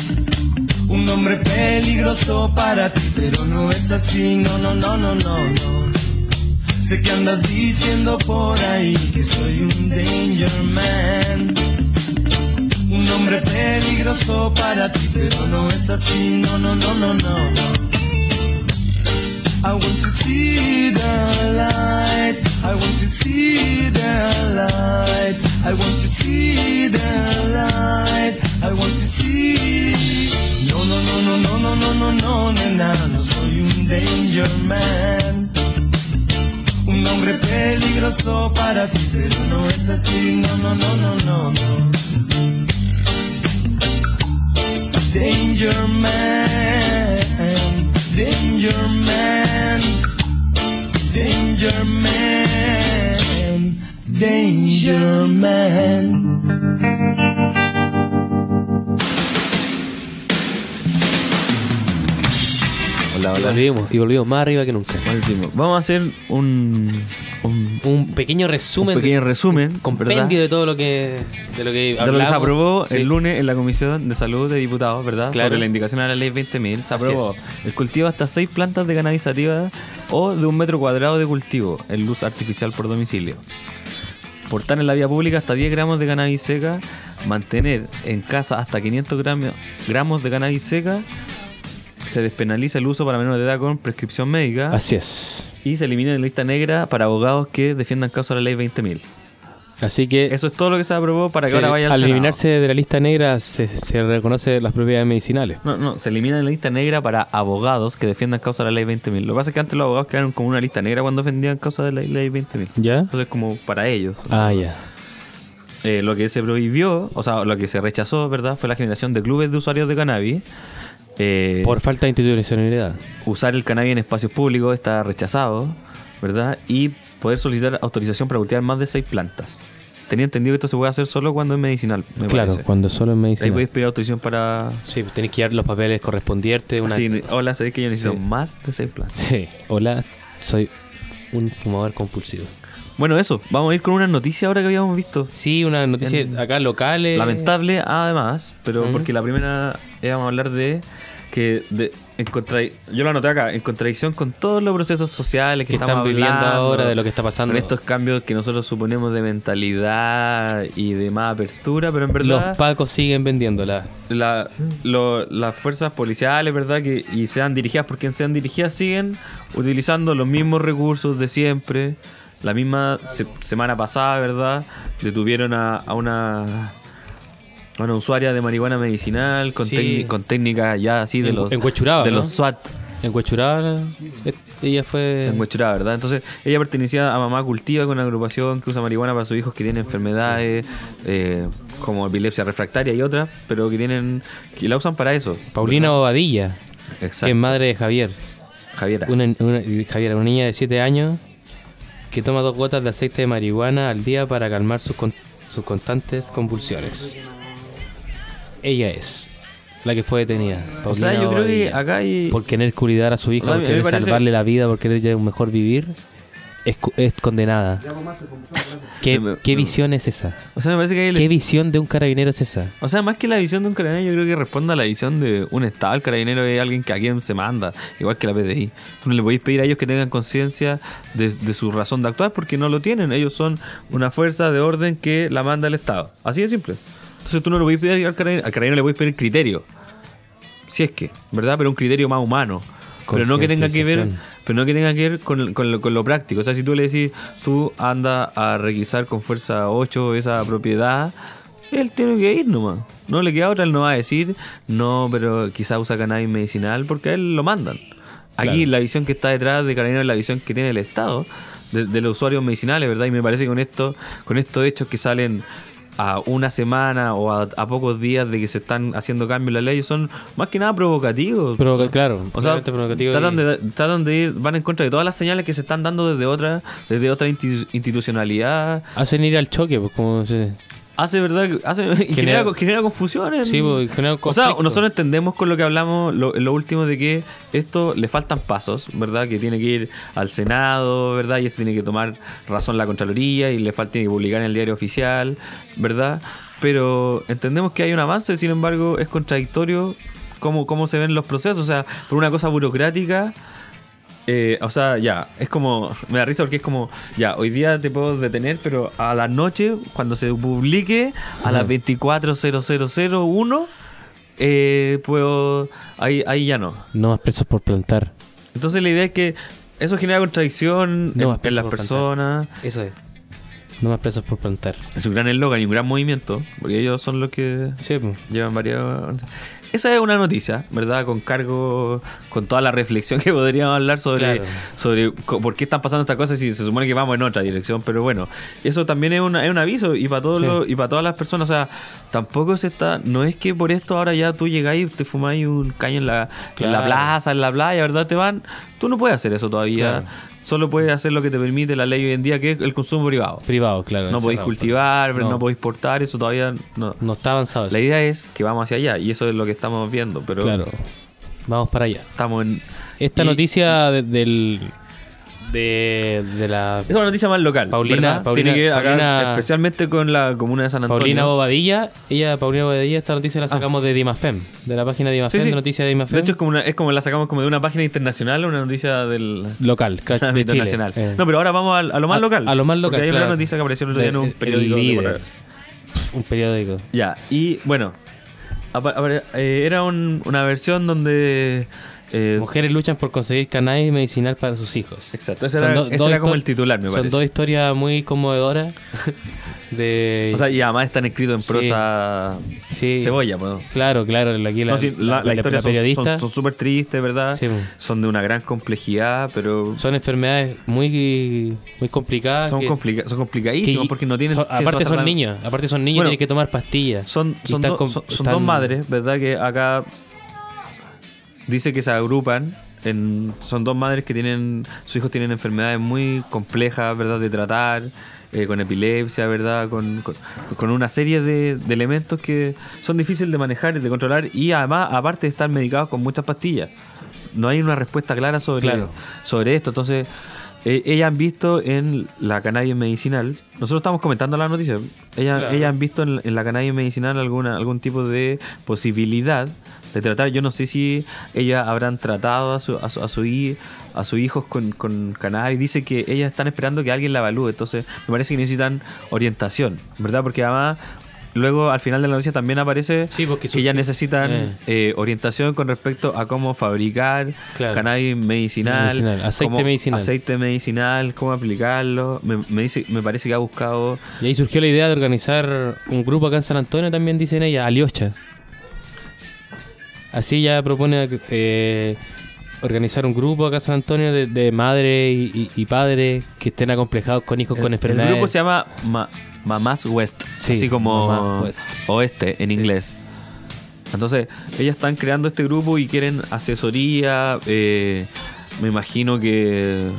un hombre peligroso para ti, pero no es así, no, no, no, no, no, no. Sé que andas diciendo por ahí que soy un danger man, un hombre peligroso para ti, pero no es así, no, no, no, no, no, no. I want to see the light, I want to see the light, I want to see the light, I want to see. No, no, no, no, no, no, no, no, no, nena, no soy un danger man, un hombre peligroso para ti, pero no es así, no, no, no, no, no, no. Danger man, danger man, danger man. Danger Man. Hola, hola. Volvimos, y volvimos más arriba que nunca. Volvimos. Vamos a hacer un, un, Un pequeño resumen, un pequeño resumen, compendio ¿verdad? de todo lo que de lo que de lo que se hablamos. aprobó Sí. el lunes en la Comisión de Salud de Diputados, ¿verdad? Claro. Sobre la indicación a la ley veinte mil. Se Así aprobó es. el cultivo hasta seis plantas de cannabis sativa o de un metro cuadrado de cultivo en luz artificial por domicilio. Portar en la vía pública hasta diez gramos de cannabis seca. Mantener en casa hasta quinientos gramos, gramos de cannabis seca. Se despenaliza el uso para menores de edad con prescripción médica. Así es. Y se elimina la lista negra para abogados que defiendan causa de la ley veinte mil. Así que Eso es todo lo que se aprobó para que se- ahora vaya al al Senado. eliminarse de la lista negra se, se reconoce las propiedades medicinales. No, no, se elimina la lista negra para abogados que defiendan causa de la ley veinte mil. Lo que pasa es que antes los abogados quedaron como una lista negra cuando defendían causa de la ley veinte mil. ¿Ya? Entonces, como para ellos. Ah, ya. Eh, lo que se prohibió, o sea, lo que se rechazó, ¿verdad? Fue la generación de clubes de usuarios de cannabis. Eh, Por falta de institucionalidad. usar el cannabis en espacios públicos está rechazado, ¿verdad? Y poder solicitar autorización para cultivar más de seis plantas. Tenía entendido que esto se puede hacer solo cuando es medicinal, me Claro, parece. cuando solo es Ahí medicina. podéis pedir autorización para... Sí, pues tenés que dar los papeles correspondientes. Una... Así, hola, sabéis que yo necesito Sí. más de seis plantas. Sí. Hola, soy un fumador compulsivo. Bueno, eso. Vamos a ir con una noticia ahora que habíamos visto. Sí, una noticia En- acá locales. Lamentable, además, pero Ujú. porque la primera íbamos a hablar de que de, en contra, yo lo anoté acá, en contradicción con todos los procesos sociales que, que están estamos viviendo hablando, ahora, de lo que está pasando. con estos cambios que nosotros suponemos de mentalidad y de más apertura, pero en verdad Los pacos siguen vendiéndola. la, lo- las fuerzas policiales, ¿verdad? Que, y sean dirigidas por quien sean dirigidas, siguen utilizando los mismos recursos de siempre. La misma se- semana pasada, ¿verdad? Detuvieron a, a una a una usuaria de marihuana medicinal con, Sí. técni- con técnicas ya así de En- los en Huechuraba, de ¿no? los SWAT. En Huechuraba, eh, ella fue. En Huechuraba, ¿verdad? Entonces, ella pertenecía a Mamá Cultiva, con una agrupación que usa marihuana para sus hijos que tienen enfermedades eh, como epilepsia refractaria y otras, pero que tienen que la usan para eso. Paulina ¿verdad? Bobadilla, Exacto. que es madre de Javier. Javiera. Una, una, Javier, una niña de siete años que toma dos gotas de aceite de marihuana al día para calmar sus, con- sus constantes convulsiones. Ella es la que fue detenida. O sea, Paulina yo creo que Bobadilla. acá hay... Por querer cuidar a su hija, O sea, a por mí me querer parece- salvarle la vida, por querer ya un mejor vivir, es, cu- es condenada. ¿Qué, Me- qué me- visión es esa? O sea, me parece que hay... ¿Qué visión de un carabinero es esa? O sea, más que la visión de un carabinero, yo creo que responde a la visión de un Estado. El carabinero es alguien que a quien se manda, igual que la P D I. Tú no le podéis pedir a ellos que tengan conciencia de, de su razón de actuar porque no lo tienen. Ellos son una fuerza de orden que la manda el Estado. Así de simple. Entonces tú no le podéis pedir al carabinero, al carabinero le podéis pedir criterio. Si es que, ¿verdad? Pero un criterio más humano. Pero no que tenga que ver, Concientización. pero no que tenga que ver con, con, lo, con lo práctico. O sea, si tú le decís, tú anda a requisar con fuerza ocho esa propiedad, él tiene que ir nomás. No le queda otra, él no va a decir, no, pero quizá usa cannabis medicinal, porque a él lo mandan. Aquí Claro. la visión que está detrás de Carabinero es la visión que tiene el Estado de, de los usuarios medicinales, ¿verdad? Y me parece que con esto, con estos hechos que salen a una semana o a, a pocos días de que se están haciendo cambios en la ley, son más que nada provocativos. Pero claro, O sea, realmente provocativo tratan y- de, tratan de ir, van en contra de todas las señales que se están dando desde otra, desde otra insti- institucionalidad. hacen ir al choque, pues como se... Hace verdad, que- hace y genera, Genera- genera confusiones. Sí, pues, genera O sea, conflicto. nosotros entendemos con lo que hablamos, lo, lo último de que esto le faltan pasos, ¿verdad? Que tiene que ir al Senado, ¿verdad? Y esto tiene que tomar razón la Contraloría y le falta tiene que publicar en el diario oficial, ¿verdad? Pero entendemos que hay un avance, sin embargo, es contradictorio cómo, cómo se ven los procesos. O sea, por una cosa burocrática, eh, o sea, ya, es como, me da risa porque es como, ya, hoy día te puedo detener, pero a la noche, cuando se publique, a las veinticuatro cero cero uno, eh, puedo, ahí, ahí ya no. No más presos por plantar. Entonces la idea es que eso genera contradicción No en, más en presos las por personas. Eso es. No más presos por plantar. Es un gran eslogan y un gran movimiento, porque ellos son los que Sí, pues. llevan varios... esa es una noticia, ¿verdad? Con cargo, con toda la reflexión que podríamos hablar sobre, Claro. sobre co- por qué están pasando estas cosas si se supone que vamos en otra dirección. Pero bueno, eso también es, una, es un aviso y para todos Sí. los, y para todas las personas. O sea, tampoco se está, no es que por esto ahora ya tú llegáis, te fumáis un caño en la, en la Claro. plaza, en la playa, ¿verdad? Te van, tú no puedes hacer eso todavía. Claro. Solo puedes hacer lo que te permite la ley hoy en día, que es el consumo privado. Privado, claro. No podéis encerrado. cultivar, no, No. podéis portar, eso todavía no. No está avanzado eso. La idea es que vamos hacia allá y eso es lo que estamos viendo, pero Claro. Vamos para allá. estamos en... Esta y- noticia de, del... De, de la... Es una noticia más local, Paulina- ¿verdad? Paulina- Tiene que ver acá, Paulina- especialmente con la comuna de San Antonio. Paulina Bobadilla. Ella, Paulina Bobadilla, esta noticia la sacamos de Dimafem. De la página de Dimafem, Sí, sí. de noticias de Dimafem. De hecho, es como, una, es como la sacamos como de una página internacional, una nocia del local, claro, de ámbito Chile. nacional. Eh. No, pero ahora vamos a, a lo más A- local. a lo más local, Porque hay claro. una noticia que apareció el otro día en De- un el periódico. de líder. Correo. Un periódico. Ya, y bueno, apa- apare- eh, era un- una versión donde... eh, Mujeres luchan por conseguir cannabis medicinal para sus hijos. exacto, ese Son era, do- ese dos era como histo- el titular, me Son parece. dos historias muy conmovedoras. De... O sea, y además están escritos en Sí. prosa sí, cebolla, pues. Claro, claro. Aquí la, No, sí, la, la historia son- periodista. son súper tristes, ¿verdad? Sí, pues. Son de una gran complejidad, pero Son enfermedades muy, muy complicadas. son, que- complica son complicadísimos que- porque no tienen... son- ciencia aparte son tratamiento. niños. Aparte son niños, Bueno, tienen que tomar pastillas. Son, Y son, están do- con- son- son están- dos madres, ¿verdad? Que acá dice que se agrupan. En, son dos madres que tienen, sus hijos tienen enfermedades muy complejas, ¿verdad? De tratar, eh, con epilepsia, ¿verdad? Con, con, con una serie de, de elementos que son difíciles de manejar y de controlar y además, aparte de estar medicados con muchas pastillas. No hay una respuesta clara sobre, Claro. sobre esto. Entonces, eh, ellas han visto en la cannabis medicinal, nosotros estamos comentando la noticia, ellas, Claro. ellas han visto en, en la cannabis medicinal alguna, algún tipo de posibilidad de tratar. Yo no sé si ellas habrán tratado a su, a su, a su, hi- a sus hijos con, con cannabis. Dice que ellas están esperando que alguien la evalúe, entonces me parece que necesitan orientación, ¿verdad? Porque además luego al final de la noticia también aparece Sí, porque que su- ellas necesitan eh. eh, orientación con respecto a cómo fabricar Claro. cannabis medicinal, Medicinal, aceite cómo- medicinal. aceite medicinal, cómo aplicarlo. Me, me dice, me parece que ha buscado. Y ahí surgió la idea de organizar un grupo acá en San Antonio, también dicen ella, Aliocha. Así ya propone eh, organizar un grupo acá en San Antonio de, de madres y, y, y padres que estén acomplejados con hijos El, con el enfermedades. grupo se llama Ma- Mamás West, Sí, así como Mamás West. oeste en inglés. Entonces, ellas están creando este grupo y quieren asesoría. eh, me imagino que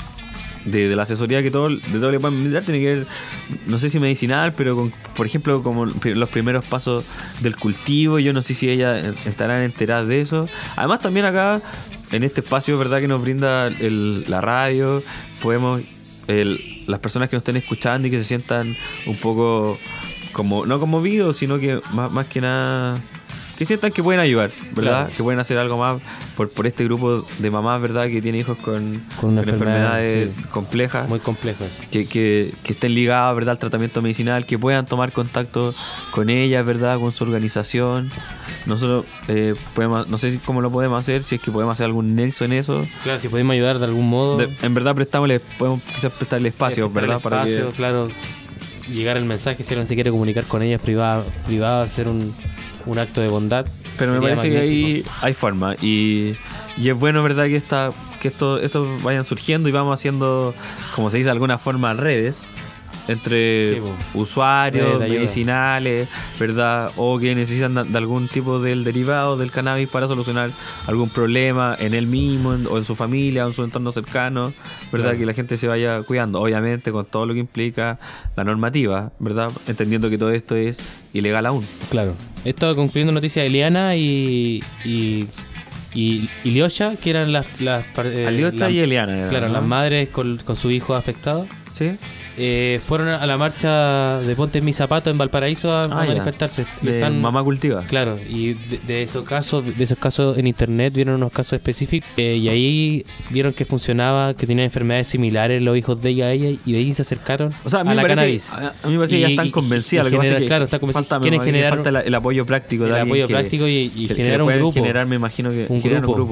de, de la asesoría que todo, de todo le pueden brindar tiene que ver, no sé si medicinal, pero con, por ejemplo, como los primeros pasos del cultivo. Yo no sé si ellas estarán enteradas de eso. Además, también acá, en este espacio, ¿verdad?, que nos brinda el- la radio, podemos, el- las personas que nos estén escuchando y que se sientan un poco como, no conmovidos, sino que más, más que nada, que sientan que pueden ayudar, ¿verdad? Claro. Que pueden hacer algo más por, por este grupo de mamás, ¿verdad?, que tiene hijos con, Con una enfermedades enfermedad, sí. complejas, Muy complejo. que, que, que estén ligadas, ¿verdad?, al tratamiento medicinal, que puedan tomar contacto con ellas, ¿verdad?, con su organización. Nosotros eh, podemos, no sé si- cómo lo podemos hacer, si es que podemos hacer algún nexo en eso. Claro, si podemos ayudar de algún modo. De- en verdad prestámosle, podemos quizás prestarle espacio, Prestar el ¿verdad? Para espacio, que, claro. Llegar el mensaje, si alguien se quiere comunicar con ellas privada, privada hacer un, un acto de bondad. pero me sería parece que ahí magnífico. hay forma y, y es bueno, ¿verdad?, que esta, que esto, esto vayan surgiendo y vamos haciendo, como se dice de alguna forma, redes entre Sí, po. usuarios Redes de ayuda. medicinales, ¿verdad? O que necesitan de, de algún tipo del derivado del cannabis para solucionar algún problema en él mismo en- o en su familia o en su entorno cercano, ¿verdad? Claro. Que la gente se vaya cuidando, obviamente con todo lo que implica la normativa, ¿verdad? Entendiendo que todo esto es ilegal aún. Claro. Esto concluyendo noticias de Eliana y. y y Iliosha, que eran las. las par- eh, Aliocha la- y Eliana, ¿no? Claro, las madres con, con su hijo afectado. ¿Sí? eh, fueron a la marcha de Ponte en mi zapato en Valparaíso a, a Ah, ya. manifestarse. Y De están- Mamá Cultiva. Claro, y de, de esos casos, de esos casos en internet vieron unos casos específicos eh, y ahí vieron que funcionaba, que tenían enfermedades similares los hijos de ella a ella y de ahí se acercaron O sea, a mí a me la parece, cannabis. a, a mí me parece que ya Y- están y- convencidas. y Lo que pasa genera- es que claro, están convencidas. falta, me Quieren imagino que generar falta el, el apoyo práctico de el alguien apoyo que- práctico y, y que- que generar un pueden grupo. generar, me imagino que Un generar grupo. un grupo.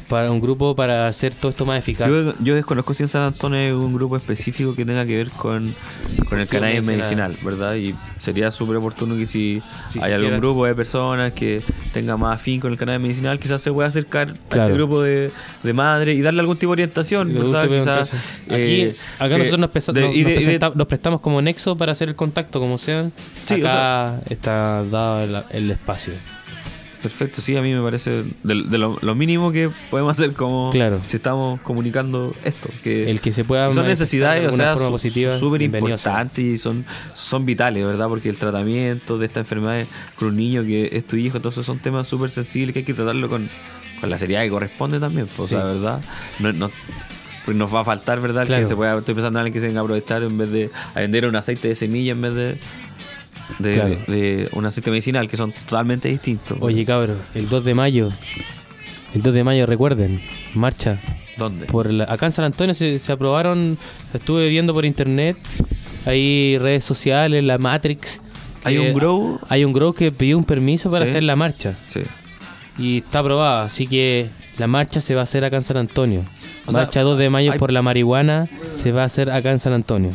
para un grupo para hacer todo esto más eficaz. Yo, yo desconozco si en San Antonio hay un grupo específico que tenga que ver con, con el cannabis medicinal, medicinal, ¿verdad? Y sería súper oportuno que si sí, hay si algún hiciera... grupo de personas que tenga más afín con el cannabis medicinal, quizás se pueda acercar claro. a este grupo de, de madre y darle algún tipo de orientación, sí, ¿verdad? Quizás, Aquí, eh, acá eh, nosotros nos, pesa, de, nos, de, nos, presenta, de, nos prestamos como nexo para hacer el contacto, como sea. Sí, acá o sea, está dado el, el espacio. Perfecto, sí, a mí me parece de, de lo, lo mínimo que podemos hacer como claro. si estamos comunicando esto. Que el que se pueda son necesidades, o sea, súper importantes importantes y son, son vitales, ¿verdad? Porque el tratamiento de esta enfermedad con un niño que es tu hijo, entonces son temas súper sensibles que hay que tratarlo con, con la seriedad que corresponde también. Pues, sí. O sea, ¿verdad? No, no, pues nos va a faltar, ¿verdad? Claro. Que se pueda, estoy pensando en alguien que se venga a aprovechar en vez de a vender un aceite de semilla en vez de. De, claro. de, de un aceite medicinal, que son totalmente distintos. Oye, cabros, el dos de mayo, el dos de mayo, recuerden, marcha. ¿Dónde? Por la, acá en San Antonio se, se aprobaron, estuve viendo por internet, hay redes sociales, la Matrix. Hay un grow. Hay un grow que pidió un permiso para sí. hacer la marcha. Sí. Y está aprobada, así que la marcha se va a hacer acá en San Antonio. O marcha sea, dos de mayo hay... por la marihuana se va a hacer acá en San Antonio.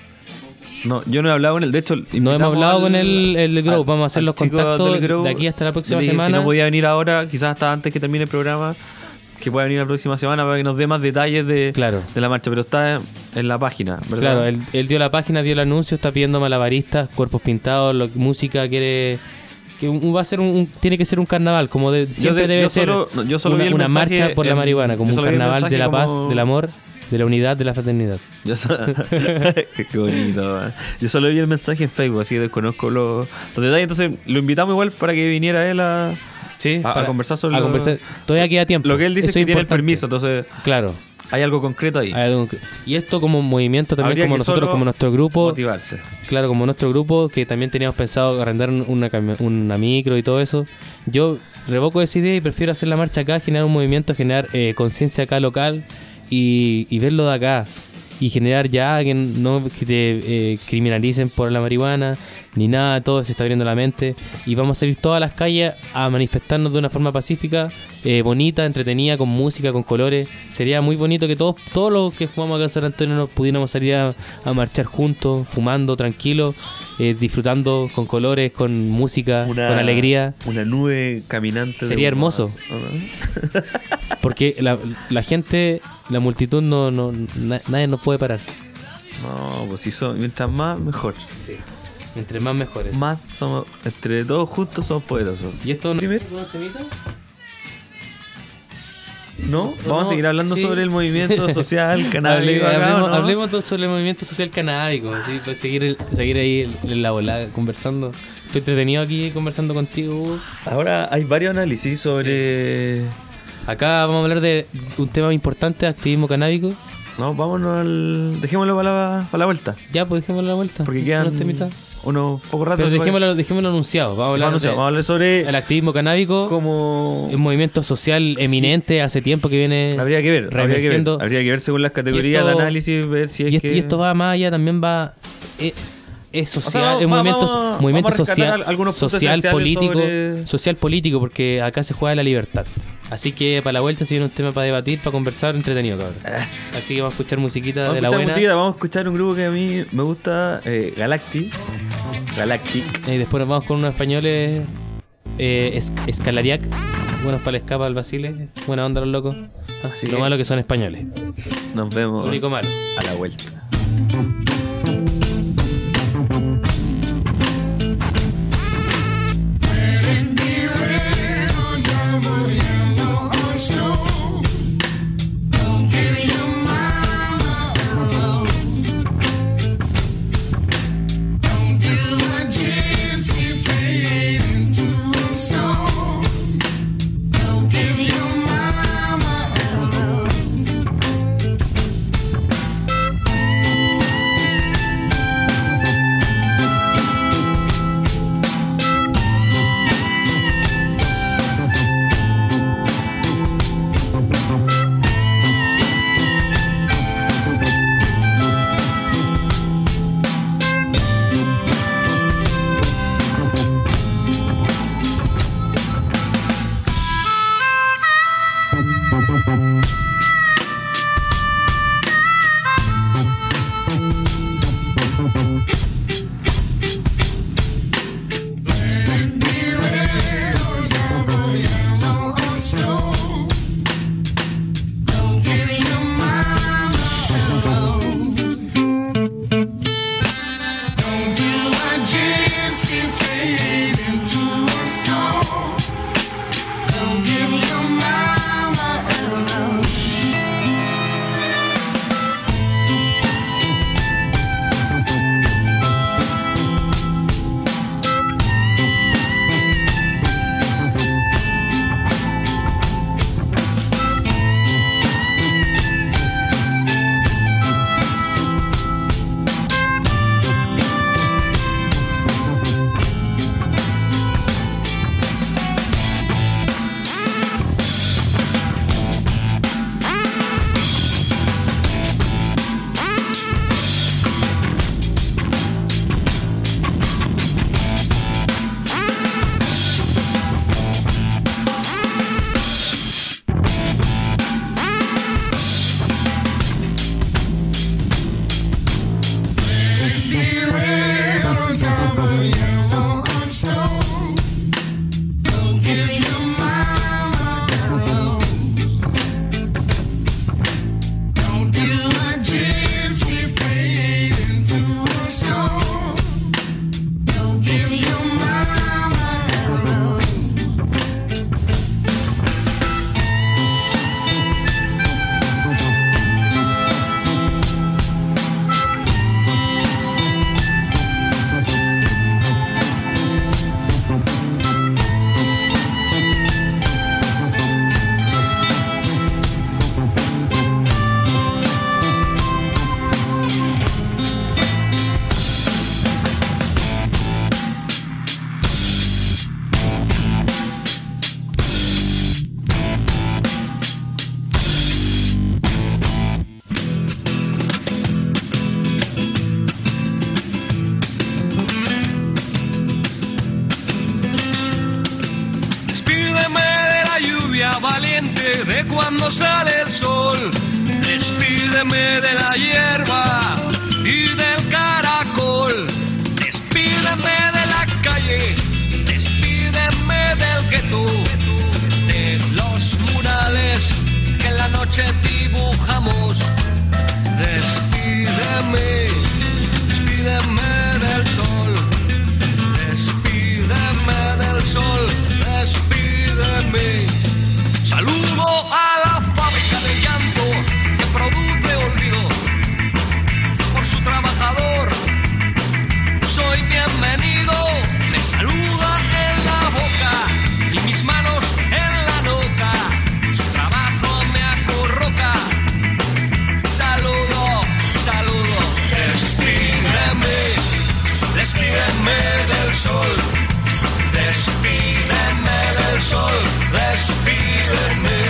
No, yo no he hablado con él, de hecho no hemos hablado al, con el, el Grow, vamos a hacer los contactos grow, de aquí hasta la próxima dije, semana. Si no podía venir ahora, quizás hasta antes que termine el programa, que pueda venir la próxima semana para que nos dé más detalles de, claro. de la marcha, pero está en la página, ¿verdad? Claro, él, él dio la página, dio el anuncio, está pidiendo malabaristas, cuerpos pintados, lo, música, quiere... que va a ser un, un tiene que ser un carnaval, como de, siempre de, debe yo ser solo, no, yo solo una, vi el una marcha por en, la marihuana, como un carnaval de la como... paz, del amor, de la unidad, de la fraternidad. Yo solo... Qué bonito, man. Yo solo vi el mensaje en Facebook, así que desconozco los, los detalles, entonces lo invitamos igual para que viniera él a, sí, a, a conversar sobre a lo... conversar. Todavía queda tiempo. Lo que él dice Eso es que es tiene el permiso, entonces claro. Hay algo concreto ahí. Algo, y esto como movimiento también, habría como nosotros, como nuestro grupo. Motivarse. Claro, como nuestro grupo, que también teníamos pensado arrendar una, una micro y todo eso. Yo revoco esa idea y prefiero hacer la marcha acá, generar un movimiento, generar eh, conciencia acá local y, y verlo de acá. Y generar ya que no que te eh, criminalicen por la marihuana ni nada, todo se está abriendo la mente y vamos a salir todas las calles a manifestarnos de una forma pacífica, eh, bonita, entretenida, con música, con colores. Sería muy bonito que todos todos los que fumamos acá en San Antonio nos pudiéramos salir a, a marchar juntos, fumando, tranquilos, eh, disfrutando con colores, con música, una, con alegría. Una nube caminante. Sería hermoso. ¿No? Porque la, la gente, la multitud, no, no na, nadie nos puede parar. No, pues si son, mientras más, mejor. Sí. Entre más mejores. Más somos, entre todos juntos somos poderosos. ¿Y esto no es No, vamos no, a seguir hablando sí. sobre el movimiento social canábico. Hable, acá, hablemos, ¿no? hablemos sobre el movimiento social canábico, ¿sí? Pues seguir, seguir ahí en la volada conversando. Estoy entretenido aquí conversando contigo. Ahora hay varios análisis sobre... Sí. Acá vamos a hablar de un tema importante, activismo canábico. No, vámonos al... Dejémoslo para la, para la vuelta. Ya, pues dejémoslo a la vuelta. Porque quedan unos pocos ratos. Pero dejémoslo, dejémoslo anunciado. Vamos a hablar, anunciado. Vamos a hablar sobre... El activismo canábico. Como... Un movimiento social eminente sí. hace tiempo que viene... Habría que ver. Habría que ver, habría que ver según las categorías de análisis, ver si es y que... Esto, y esto va más allá, también va... Eh, es social, o sea, es movimiento, vamos, movimiento vamos social, social político, sobre... social político, porque acá se juega la libertad. Así que para la vuelta se viene un tema para debatir, para conversar, entretenido, cabrón. Así que vamos a escuchar musiquita vamos de la buena. Musiquita, vamos a escuchar un grupo que a mí me gusta, eh, Galactic. Galactic. Y después nos vamos con unos españoles, eh, es, Escalariac, buenos para el escapa al Basile, buena onda los locos. Así Lo que... malo que son españoles. Nos vemos. Lo único malo. A la vuelta. caliente de cuando sale el sol. Despídeme de la hierba y del caracol. Despídeme de la calle, despídeme del gueto, de los murales que en la noche dibujamos. Despídeme, despídeme del sol, despídeme del sol, despídeme. Saludo a la fábrica de llanto que produce olvido. Por su trabajador soy bienvenido. Me saluda en la boca y mis manos en la nuca. Su trabajo me acurruca. Saludo, saludo. Despídeme, despídeme del sol. Despídeme del sol, despídeme.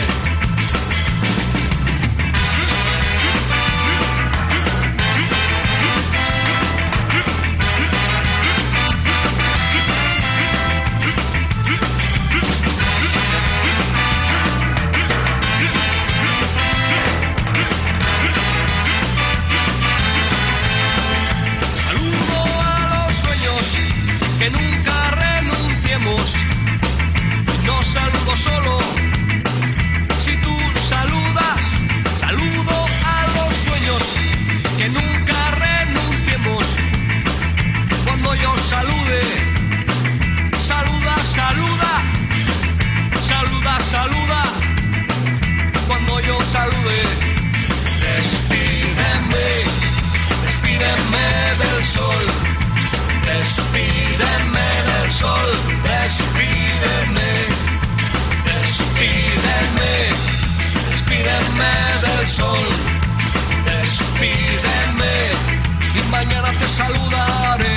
Saludo a los sueños que nunca renunciemos. No saludo solo, si tú saludas. Saludo a los sueños que nunca renunciemos. Cuando yo salude, saluda, saluda. Saluda, saluda. Cuando yo salude, despídeme, despídeme del sol. Despídeme del sol, despídeme, despídeme, despídeme del sol, despídeme, y mañana te saludaré.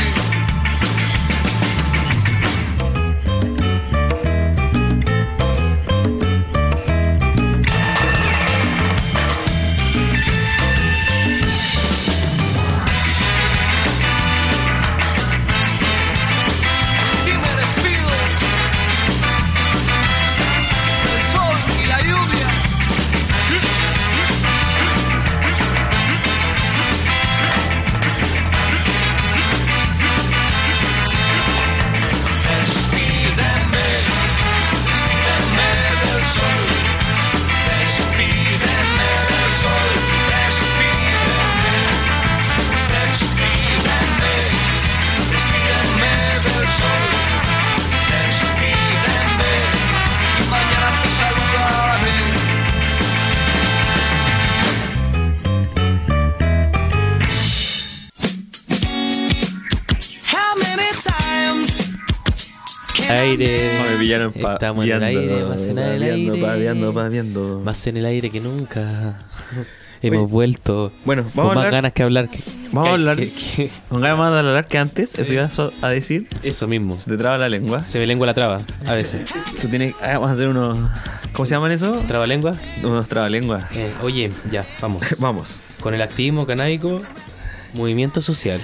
Aire. No, me pillaron pa- Estamos en el viando, aire, más en el paviando, aire. paviando, paviando. Más en el aire que nunca. Hemos vuelto Bueno, con vamos a más hablar, ganas que hablar. Que, vamos a que- hablar que- que- con ganas más de hablar que antes. Eso ibas a decir. eso mismo. Se te traba la lengua. Se me lengua la traba, a veces. Tú tienes, ah, vamos a hacer unos, ¿cómo se llaman eso? ¿Traba lengua? Unos trabalenguas. Eh, oye, ya, vamos. Vamos. Con el activismo canábico, movimiento social.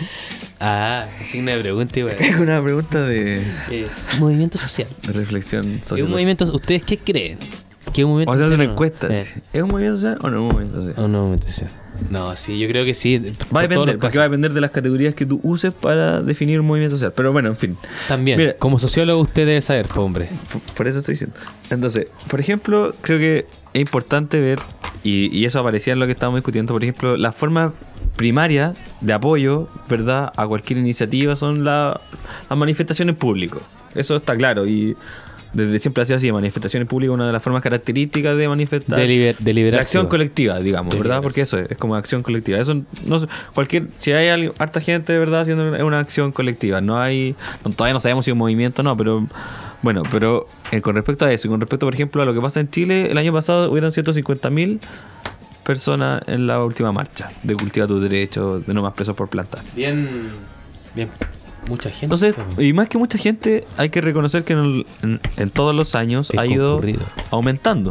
Ah, signo de pregunta, igual. Es una pregunta de, Eh, movimiento social. de reflexión ¿Es social. un movimiento? ¿Ustedes qué creen? ¿Qué es un movimiento Vamos a hacer una social o no? encuesta. Eh, sí. ¿Es un movimiento social o no es un movimiento social? ¿O no es un movimiento social? No, sí, yo creo que sí. Va a por todos depender, los porque casos. va a depender de las categorías que tú uses para definir un movimiento social. Pero bueno, en fin. También, Mira, como sociólogo usted debe saber, po, hombre. Por, por eso estoy diciendo. Entonces, por ejemplo, creo que es importante ver, y, y eso aparecía en lo que estábamos discutiendo, por ejemplo, las formas primarias de apoyo, ¿verdad?, a cualquier iniciativa son la- las manifestaciones públicas. Eso está claro, y desde siempre ha sido así. Manifestaciones públicas, una de las formas características de manifestar. De, liber, de La liberarse. acción colectiva, digamos, De ¿verdad? liberarse. Porque eso es, es como acción colectiva. Eso no sé, cualquier, si hay alguien- harta gente de verdad haciendo una, una acción colectiva, no hay, no, todavía no sabemos si es un movimiento o no, pero bueno, pero eh, con respecto a eso y con respecto, por ejemplo, a lo que pasa en Chile, el año pasado hubieron ciento cincuenta mil personas en la última marcha de Cultiva tus Derechos, de no más presos por plantar. Bien, bien. Mucha gente. Entonces, po. y más que mucha gente, hay que reconocer que en, el- en- en todos los años Es ha ido concurrido. aumentando.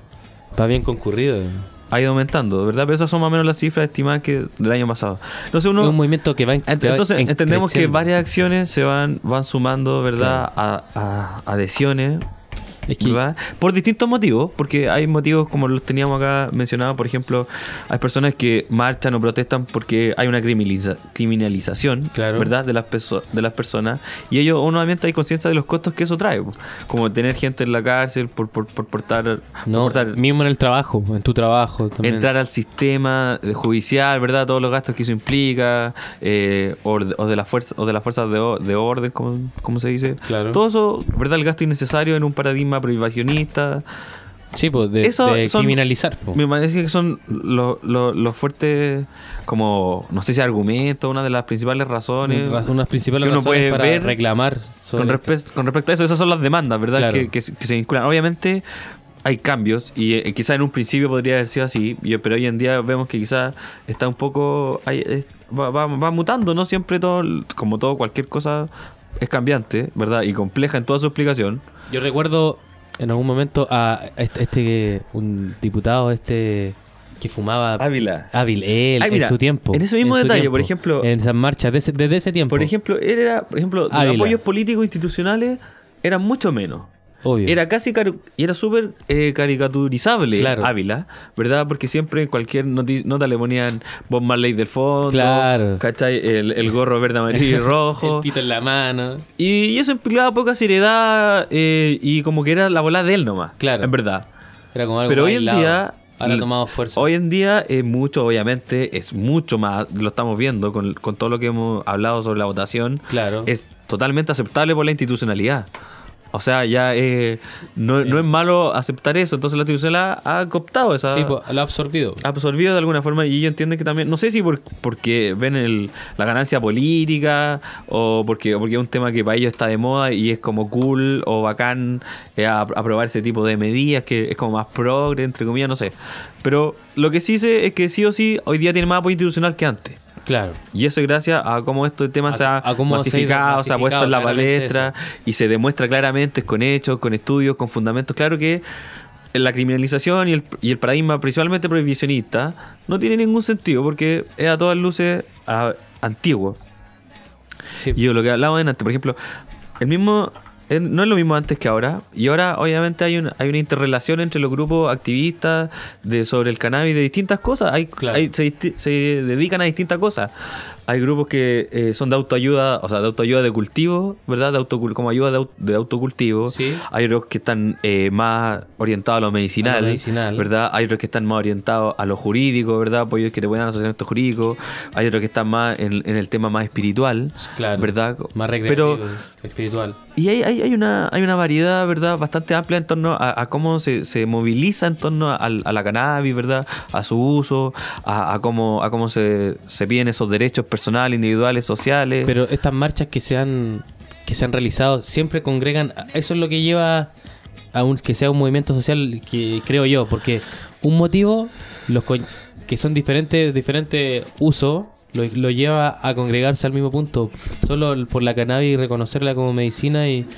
Va bien concurrido. Ha ido aumentando, ¿verdad? Pero esas son más o menos las cifras estimadas que del año pasado. Entonces uno... Es un movimiento que va en, Ent- que va Entonces en entendemos que creciendo. varias acciones se van, van sumando, ¿verdad? A, a adhesiones Es que- ¿verdad? Por distintos motivos, porque hay motivos como los teníamos acá mencionados, por ejemplo, hay personas que marchan o protestan porque hay una criminaliza- criminalización, Claro. ¿verdad? De las, perso- de las personas, y ellos obviamente hay conciencia de los costos que eso trae, po. Como tener gente en la cárcel por, por, por portar, por No, portar- mismo en el trabajo, en tu trabajo también. entrar al sistema judicial, ¿verdad? Todos los gastos que eso implica, eh, o, de, o de las fuerzas o de las fuerzas de, o- de orden, como, como se dice. Claro. Todo eso, ¿verdad? El gasto innecesario en un paradigma privacionista. Sí, pues de, Eso de son- criminalizar. po. Me parece que son los los- los fuertes, como, no sé si argumentos, una de las principales razones. Ra- Unas principales que uno razones puede para ver reclamar sobre Con, esto. respe- con respecto a eso, esas son las demandas, ¿verdad? Claro. Que, que, se- que se vinculan. Obviamente hay cambios y eh, quizá en un principio podría haber sido así, y- pero hoy en día vemos que quizá está un poco... hay- es- va, va, va mutando, ¿no? Siempre todo, como todo, cualquier cosa es cambiante, ¿verdad? Y compleja en toda su explicación. Yo recuerdo en algún momento a este, este un diputado este que fumaba Ávila. Ávil, él, Ay, mira, en su tiempo. en ese mismo su detalle, tiempo, por ejemplo- en esas marchas, desde, desde ese tiempo. Por ejemplo, él era, por ejemplo, los Ávila. apoyos políticos institucionales eran mucho menos. Obvio. Era casi cari- y era súper eh, caricaturizable Claro. Ávila, ¿verdad? Porque siempre en cualquier noti- nota le ponían Bob Marley del fondo, Claro. ¿cachai? El, el gorro verde, amarillo y rojo. el pito en la mano. Y, y eso implicaba poca seriedad eh, y como que era la bola de él nomás. Claro. En verdad. Era como algo Pero más hoy en aislado. día... Ahora ha l- tomado fuerza. Hoy en día es mucho, obviamente, es mucho más, lo estamos viendo con, con todo lo que hemos hablado sobre la votación. Claro. Es totalmente aceptable por la institucionalidad. O sea, ya eh, no, no es malo aceptar eso. Entonces la institucionalidad ha cooptado esa... Sí, pues, lo ha absorbido. ha absorbido de alguna forma y ellos entienden que también, no sé si por, porque ven el, la ganancia política o porque, o porque es un tema que para ellos está de moda y es como cool o bacán eh, a- aprobar ese tipo de medidas que es como más progre, entre comillas, no sé. Pero lo que sí sé es que sí o sí hoy día tiene más apoyo institucional que antes. Claro. Y eso es gracias a cómo este tema A- se ha a cómo se ha ido masificado, se ha puesto en la masificado palestra y se demuestra claramente con hechos, con estudios, con fundamentos. Claro que la criminalización y el, y el paradigma principalmente prohibicionista no tiene ningún sentido porque es a todas luces ah, antiguo. Sí. Y lo que hablaba antes, por ejemplo, el mismo eh, no es lo mismo antes que ahora. Y ahora, obviamente, hay una, hay una interrelación entre los grupos activistas de, sobre el cannabis de distintas cosas. Hay, Claro. hay- se, disti- se dedican a distintas cosas. Hay grupos que eh, son de autoayuda, o sea, de autoayuda de cultivo, ¿verdad? De autocul- como ayuda de, au- de autocultivo. Sí. Hay otros que están eh, más orientados a lo medicinal, A lo medicinal. ¿verdad? Hay otros que están más orientados a lo jurídico, ¿verdad? Apoyos que te pueden asociamiento jurídico. Hay otros que están más en, en el tema más espiritual, Claro. ¿verdad? Más recreativo, Pero espiritual. y hay, hay, hay, una, hay una variedad, ¿verdad? Bastante amplia en torno a, a cómo se, se moviliza en torno a, a la cannabis, ¿verdad? A su uso, a, a cómo, a cómo se, se piden esos derechos personales, individuales, sociales. Pero estas marchas que se han que se han realizado siempre congregan, eso es lo que lleva a un, que sea un movimiento social, que creo yo, porque un motivo los co- que son diferentes diferentes usos lo, lo lleva a congregarse al mismo punto, solo por la cannabis y reconocerla como medicina y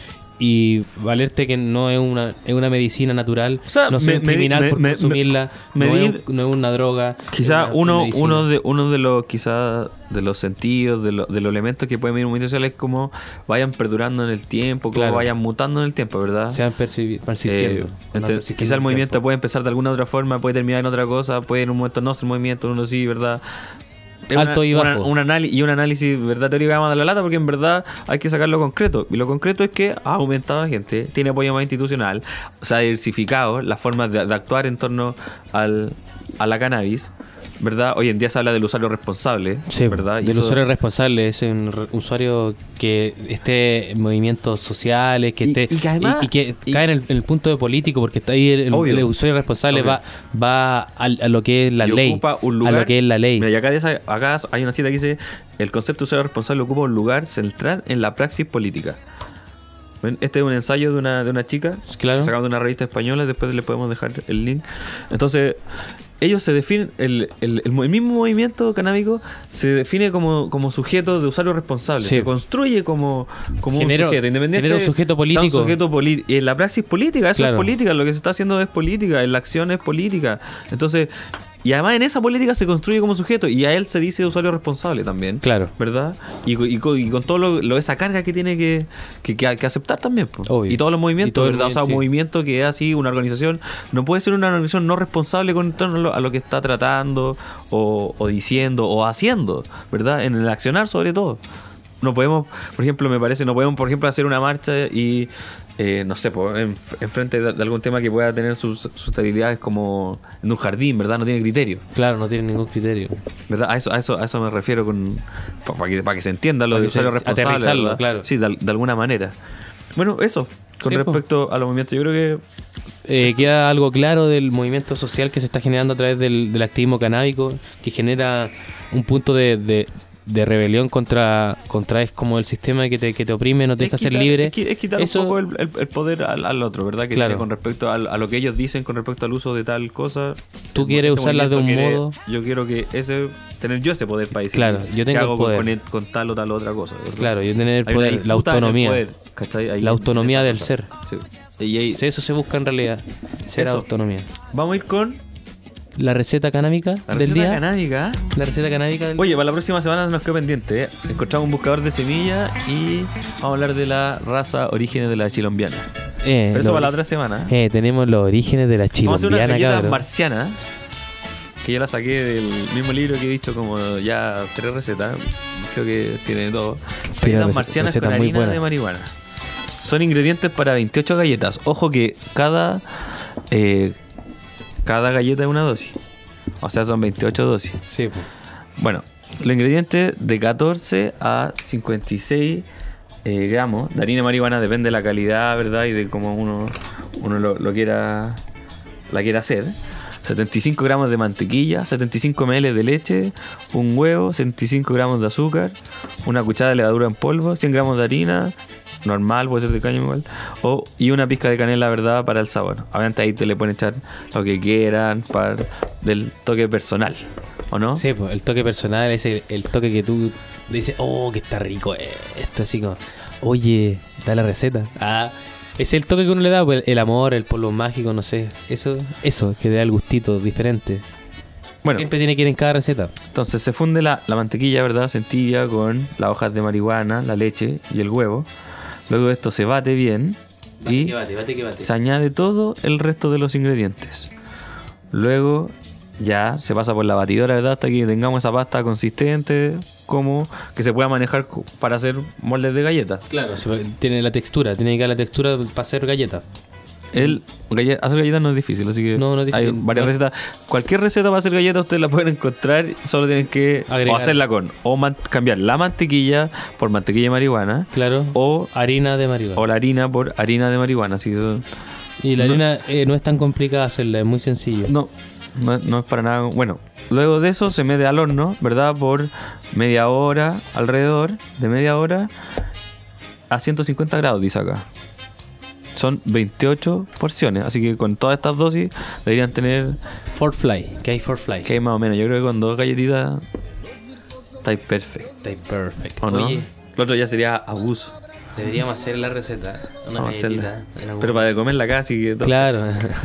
y valerte que no es una es una medicina natural, O sea, no soy me- un me- criminal me- por me- consumirla, me- no, medir- es, un- no es una droga, Quizá es una- uno, una medicina. uno de uno de los quizá de los sentidos, de, lo- de los elementos que pueden medir un movimiento social es cómo vayan perdurando en el tiempo, cómo Claro. vayan mutando en el tiempo, ¿verdad? se van percibi- persistiendo, Eh, van ente- persistiendo quizá el en movimiento tiempo. puede empezar de alguna otra forma, puede terminar en otra cosa, puede en un momento no ser movimiento, uno sí, ¿verdad? Es Alto y una- bajo. una- un anali- y un análisis, ¿verdad? Teórico que vamos a dar la lata porque en verdad hay que sacar lo concreto. Y lo concreto es que ha aumentado la gente, tiene apoyo más institucional, se ha diversificado las formas de, de actuar en torno al, a la cannabis, ¿verdad? Hoy en día se habla del usuario responsable, Sí, ¿verdad? Y del eso- usuario responsable, es un re- usuario que esté en movimientos sociales, que Y- esté y que además- y que y- cae en el, en el punto de político, porque está ahí el, el- Obvio. el usuario responsable Obvio. va va al- a, lo que es la y ley, ocupa un lugar, a lo que es la ley. Mira, y acá, dice- acá hay una cita que dice: el concepto de usuario responsable ocupa un lugar central en la praxis política. ¿Ven? Este es un ensayo de una, de una chica, Claro. sacado de una revista española, después le podemos dejar el link. Entonces, ellos se definen, el, el, el mo- el mismo movimiento canábico se define como, como sujeto de usuario responsable, Sí. se construye como, como Genera- un sujeto independiente. genera un sujeto sea político. un sujeto poli- y en la praxis política, eso Claro. es política, lo que se está haciendo es política, en la acción es política. Entonces, Y además en esa política se construye como sujeto y a él se dice usuario responsable también. Claro. ¿Verdad? Y, y, y con, y con todo lo, lo, esa carga que tiene que, que, que, que aceptar también. Pues. Obvio. Y todos los movimientos, todo ¿verdad? O sea, un sí. movimiento que es así, una organización, no puede ser una organización no responsable con torno a lo, a lo que está tratando o, o diciendo o haciendo, ¿verdad? En el accionar sobre todo. No podemos, por ejemplo, me parece, no podemos, por ejemplo, hacer una marcha y, eh, no sé, pues, en, en frente de, de algún tema que pueda tener sus, sus estabilidades como en un jardín, ¿verdad? No tiene criterio. Claro, no tiene ningún criterio. ¿Verdad? A eso, a eso, a eso me refiero con para que, para que se entienda lo Para de que se- usuario responsable. aterrizarlo, ¿verdad? claro. Sí, de, de alguna manera. Bueno, eso, con Sí, respecto a los movimientos, yo creo que Eh, queda algo claro del movimiento social que se está generando a través del, del activismo canábico, que genera un punto de, de, de rebelión contra, contra es como el sistema que te, que te oprime, no te deja es ser quitar- libre. Es, qui- es quitar Eso- un poco el, el- el poder al, al otro, ¿verdad? Que Claro. tiene con respecto al- a, lo que ellos dicen con respecto al uso de tal cosa. Tú El- quieres este usarlas de un movimiento quiere- modo. Yo quiero que ese tener yo ese poder para decir Claro, yo tengo qué hago el poder. Con, con, con tal o tal otra cosa. ¿verdad? Claro, yo tener el Hay una poder, la disputa en el autonomía. poder, ¿cachai? Ahí La en autonomía esa del cosa. ser. Sí. Y ahí- Sí, eso se busca en realidad, ser Eso. autonomía. Vamos a ir con La receta canábica la del receta día. canábica. La receta canábica del Oye, para la próxima semana nos quedó pendiente. ¿eh? Encontramos un buscador de semillas y vamos a hablar de la raza orígenes de la chilombiana. Eh, Pero eso lo- para la otra semana. ¿eh? eh, tenemos los orígenes de la Vamos a hacer una chilombiana, galleta cabrón. marciana. Que yo la saqué del mismo libro que he dicho como ya tres recetas. Creo que tiene todo. Tiene Galletas rece- marcianas recetas con muy harina buenas. de marihuana. Son ingredientes para veintiocho galletas. Ojo que cada eh, cada galleta es una dosis. O sea, son veintiocho dosis. Sí, pues. Bueno, los ingredientes de catorce a cincuenta y seis eh, gramos de harina de marihuana, depende de la calidad, ¿verdad? Y de cómo uno, uno lo, lo quiera la quiera hacer. setenta y cinco gramos de mantequilla, setenta y cinco mililitros de leche, un huevo, setenta y cinco gramos de azúcar, una cuchara de levadura en polvo, cien gramos de harina normal, puede ser de caña igual, o, y una pizca de canela, ¿verdad? Para el sabor. Obviamente ahí te le pueden echar lo que quieran para del toque personal, ¿o no? Sí, pues el toque personal es el, el toque que tú dices, oh, que está rico eh, esto, así como, oye, da la receta. Ah, es el toque que uno le da, pues, el amor, el polvo mágico, no sé. Eso, eso, que da el gustito diferente. Bueno, Siempre tiene que ir en cada receta. entonces se funde la, la mantequilla, ¿verdad? Centilla con las hojas de marihuana, la leche y el huevo. Luego esto se bate bien y bate, bate, que bate. se añade todo el resto de los ingredientes. Luego ya se pasa por la batidora, ¿verdad? Hasta que tengamos esa pasta consistente, como que se pueda manejar cu- para hacer moldes de galletas. Claro, sí, tiene la textura, tiene que dar la textura para hacer galletas. El galle- hacer galletas no es difícil, así que No, no es difícil. hay varias No. recetas. Cualquier receta para hacer galletas ustedes la pueden encontrar, solo tienen que Agregar. o hacerla con o man- cambiar la mantequilla por mantequilla de marihuana Claro. o, Harina de marihuana. o la harina por harina de marihuana. Así que eso- Y la no- harina eh, no es tan complicada hacerla, es muy sencillo. no, no, es- no es para nada. Bueno, luego de eso se mete al horno, ¿verdad? Por media hora, alrededor de media hora a ciento cincuenta grados, dice acá. Son veintiocho porciones, así que con todas estas dosis deberían tener Four Fly, que hay Four Fly. que hay más o menos. Yo creo que con dos galletitas estáis perfecto. Está perfect. ¿O no? Oye, Lo otro ya sería abuso. deberíamos hacer la receta. Una Vamos a hacerla. galletita, en algún- Pero para de comerla acá, así que. Claro,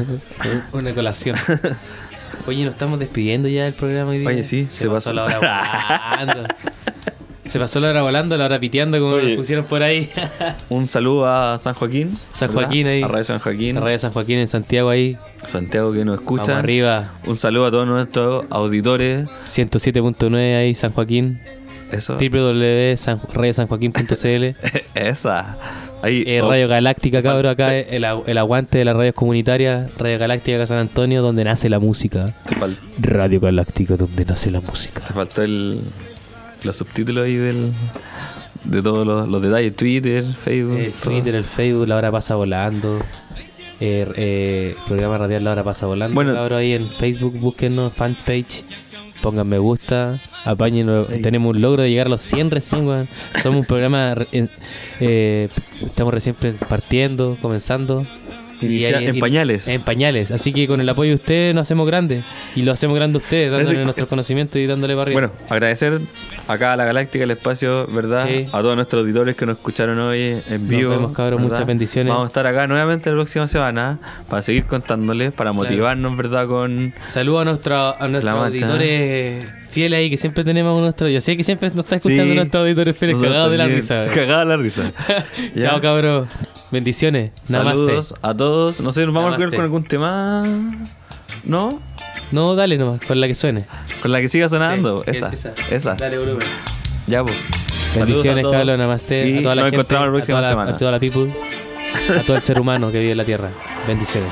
una colación. Oye, nos estamos despidiendo ya del programa hoy día. Oye, sí, se, se pasó pasó. la hora volando. Se pasó la hora volando, la hora piteando, como Oye. nos pusieron por ahí. Un saludo a San Joaquín. San ¿verdad? Joaquín ahí. A Radio San Joaquín. La radio San Joaquín en Santiago ahí. Santiago que nos Vamos escucha. arriba. Un saludo a todos nuestros auditores. ciento siete punto nueve ahí, San Joaquín. Eso. w w w punto radio san joaquín punto c l. Esa. Ahí. Eh, oh, Radio Galáctica, cabrón, acá el, agu- el aguante de las radios comunitarias. Radio Galáctica acá San Antonio, donde nace la música. te, fal- Radio Galáctica, donde nace la música. te faltó el, los subtítulos ahí del, de todos los, los detalles. Twitter, Facebook. El todo. Twitter, el Facebook, la hora pasa volando. Eh, eh, programa radial La Hora Pasa Volando. Bueno. Cabrón, ahí en Facebook, búsquenos, fanpage. Pongan me gusta, apáñenlo. Tenemos un logro de llegar a los cien recién, weón. Somos un programa, re- en- eh, estamos recién pre- partiendo, comenzando. Inicia- ahí- en pañales. En pañales. Así que con el apoyo de ustedes nos hacemos grandes. Y lo hacemos grande a ustedes, dándole Así- nuestros conocimientos y dándole para arriba. Bueno, agradecer acá a la Galáctica, el espacio, ¿verdad? Sí. A todos nuestros auditores que nos escucharon hoy en vivo. vemos, cabros, ¿verdad? muchas bendiciones. Vamos a estar acá nuevamente la próxima semana para seguir contándoles, para motivarnos, ¿verdad? Con Saludos a, nuestra, a nuestros La mata. auditores fieles ahí que siempre tenemos nuestro. Yo sé que siempre nos está escuchando Sí, nuestros auditores fieles nosotros cagados de la también. risa. Cagados de la risa. Ya. Chao, cabros. Bendiciones. Namaste. Saludos a todos. No sé, ¿nos vamos a Namaste. quedar con algún tema? ¿No? No, dale nomás, con la que suene. Con la que siga sonando. Sí, esa. es esa. Esa. Dale, volumen. Ya, pues. Bendiciones, Carlos, namaste. Y A toda la nos gente, encontramos la próxima a toda semana. La, a toda la people, a todo el ser humano que vive en la tierra. Bendiciones.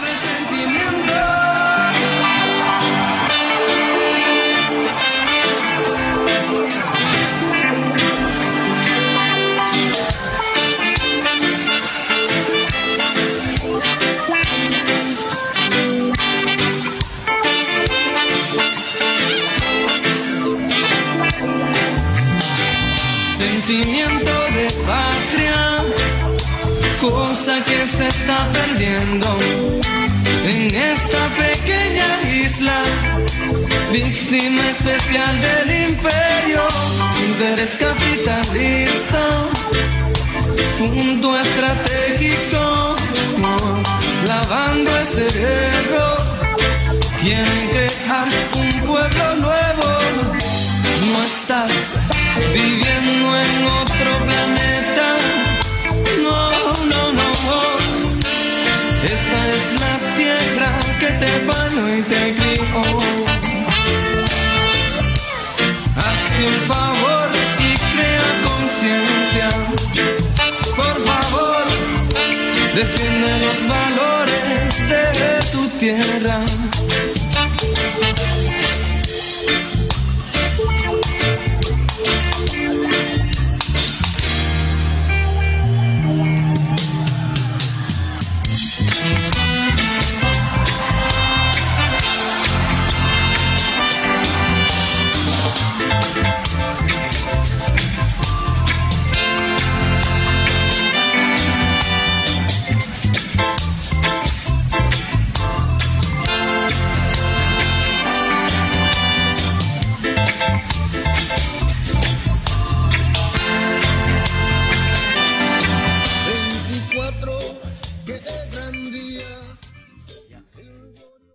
Sentimiento de patria, cosa que se está perdiendo en esta pequeña isla, víctima especial del imperio, interés capitalista, punto estratégico, lavando el cerebro, quieren crear un pueblo nuevo. No estás viviendo en otro planeta. No, no, no. Esta es la tierra que te parió y te crió. Hazte un favor y crea conciencia. Por favor, defiende los valores de tu tierra.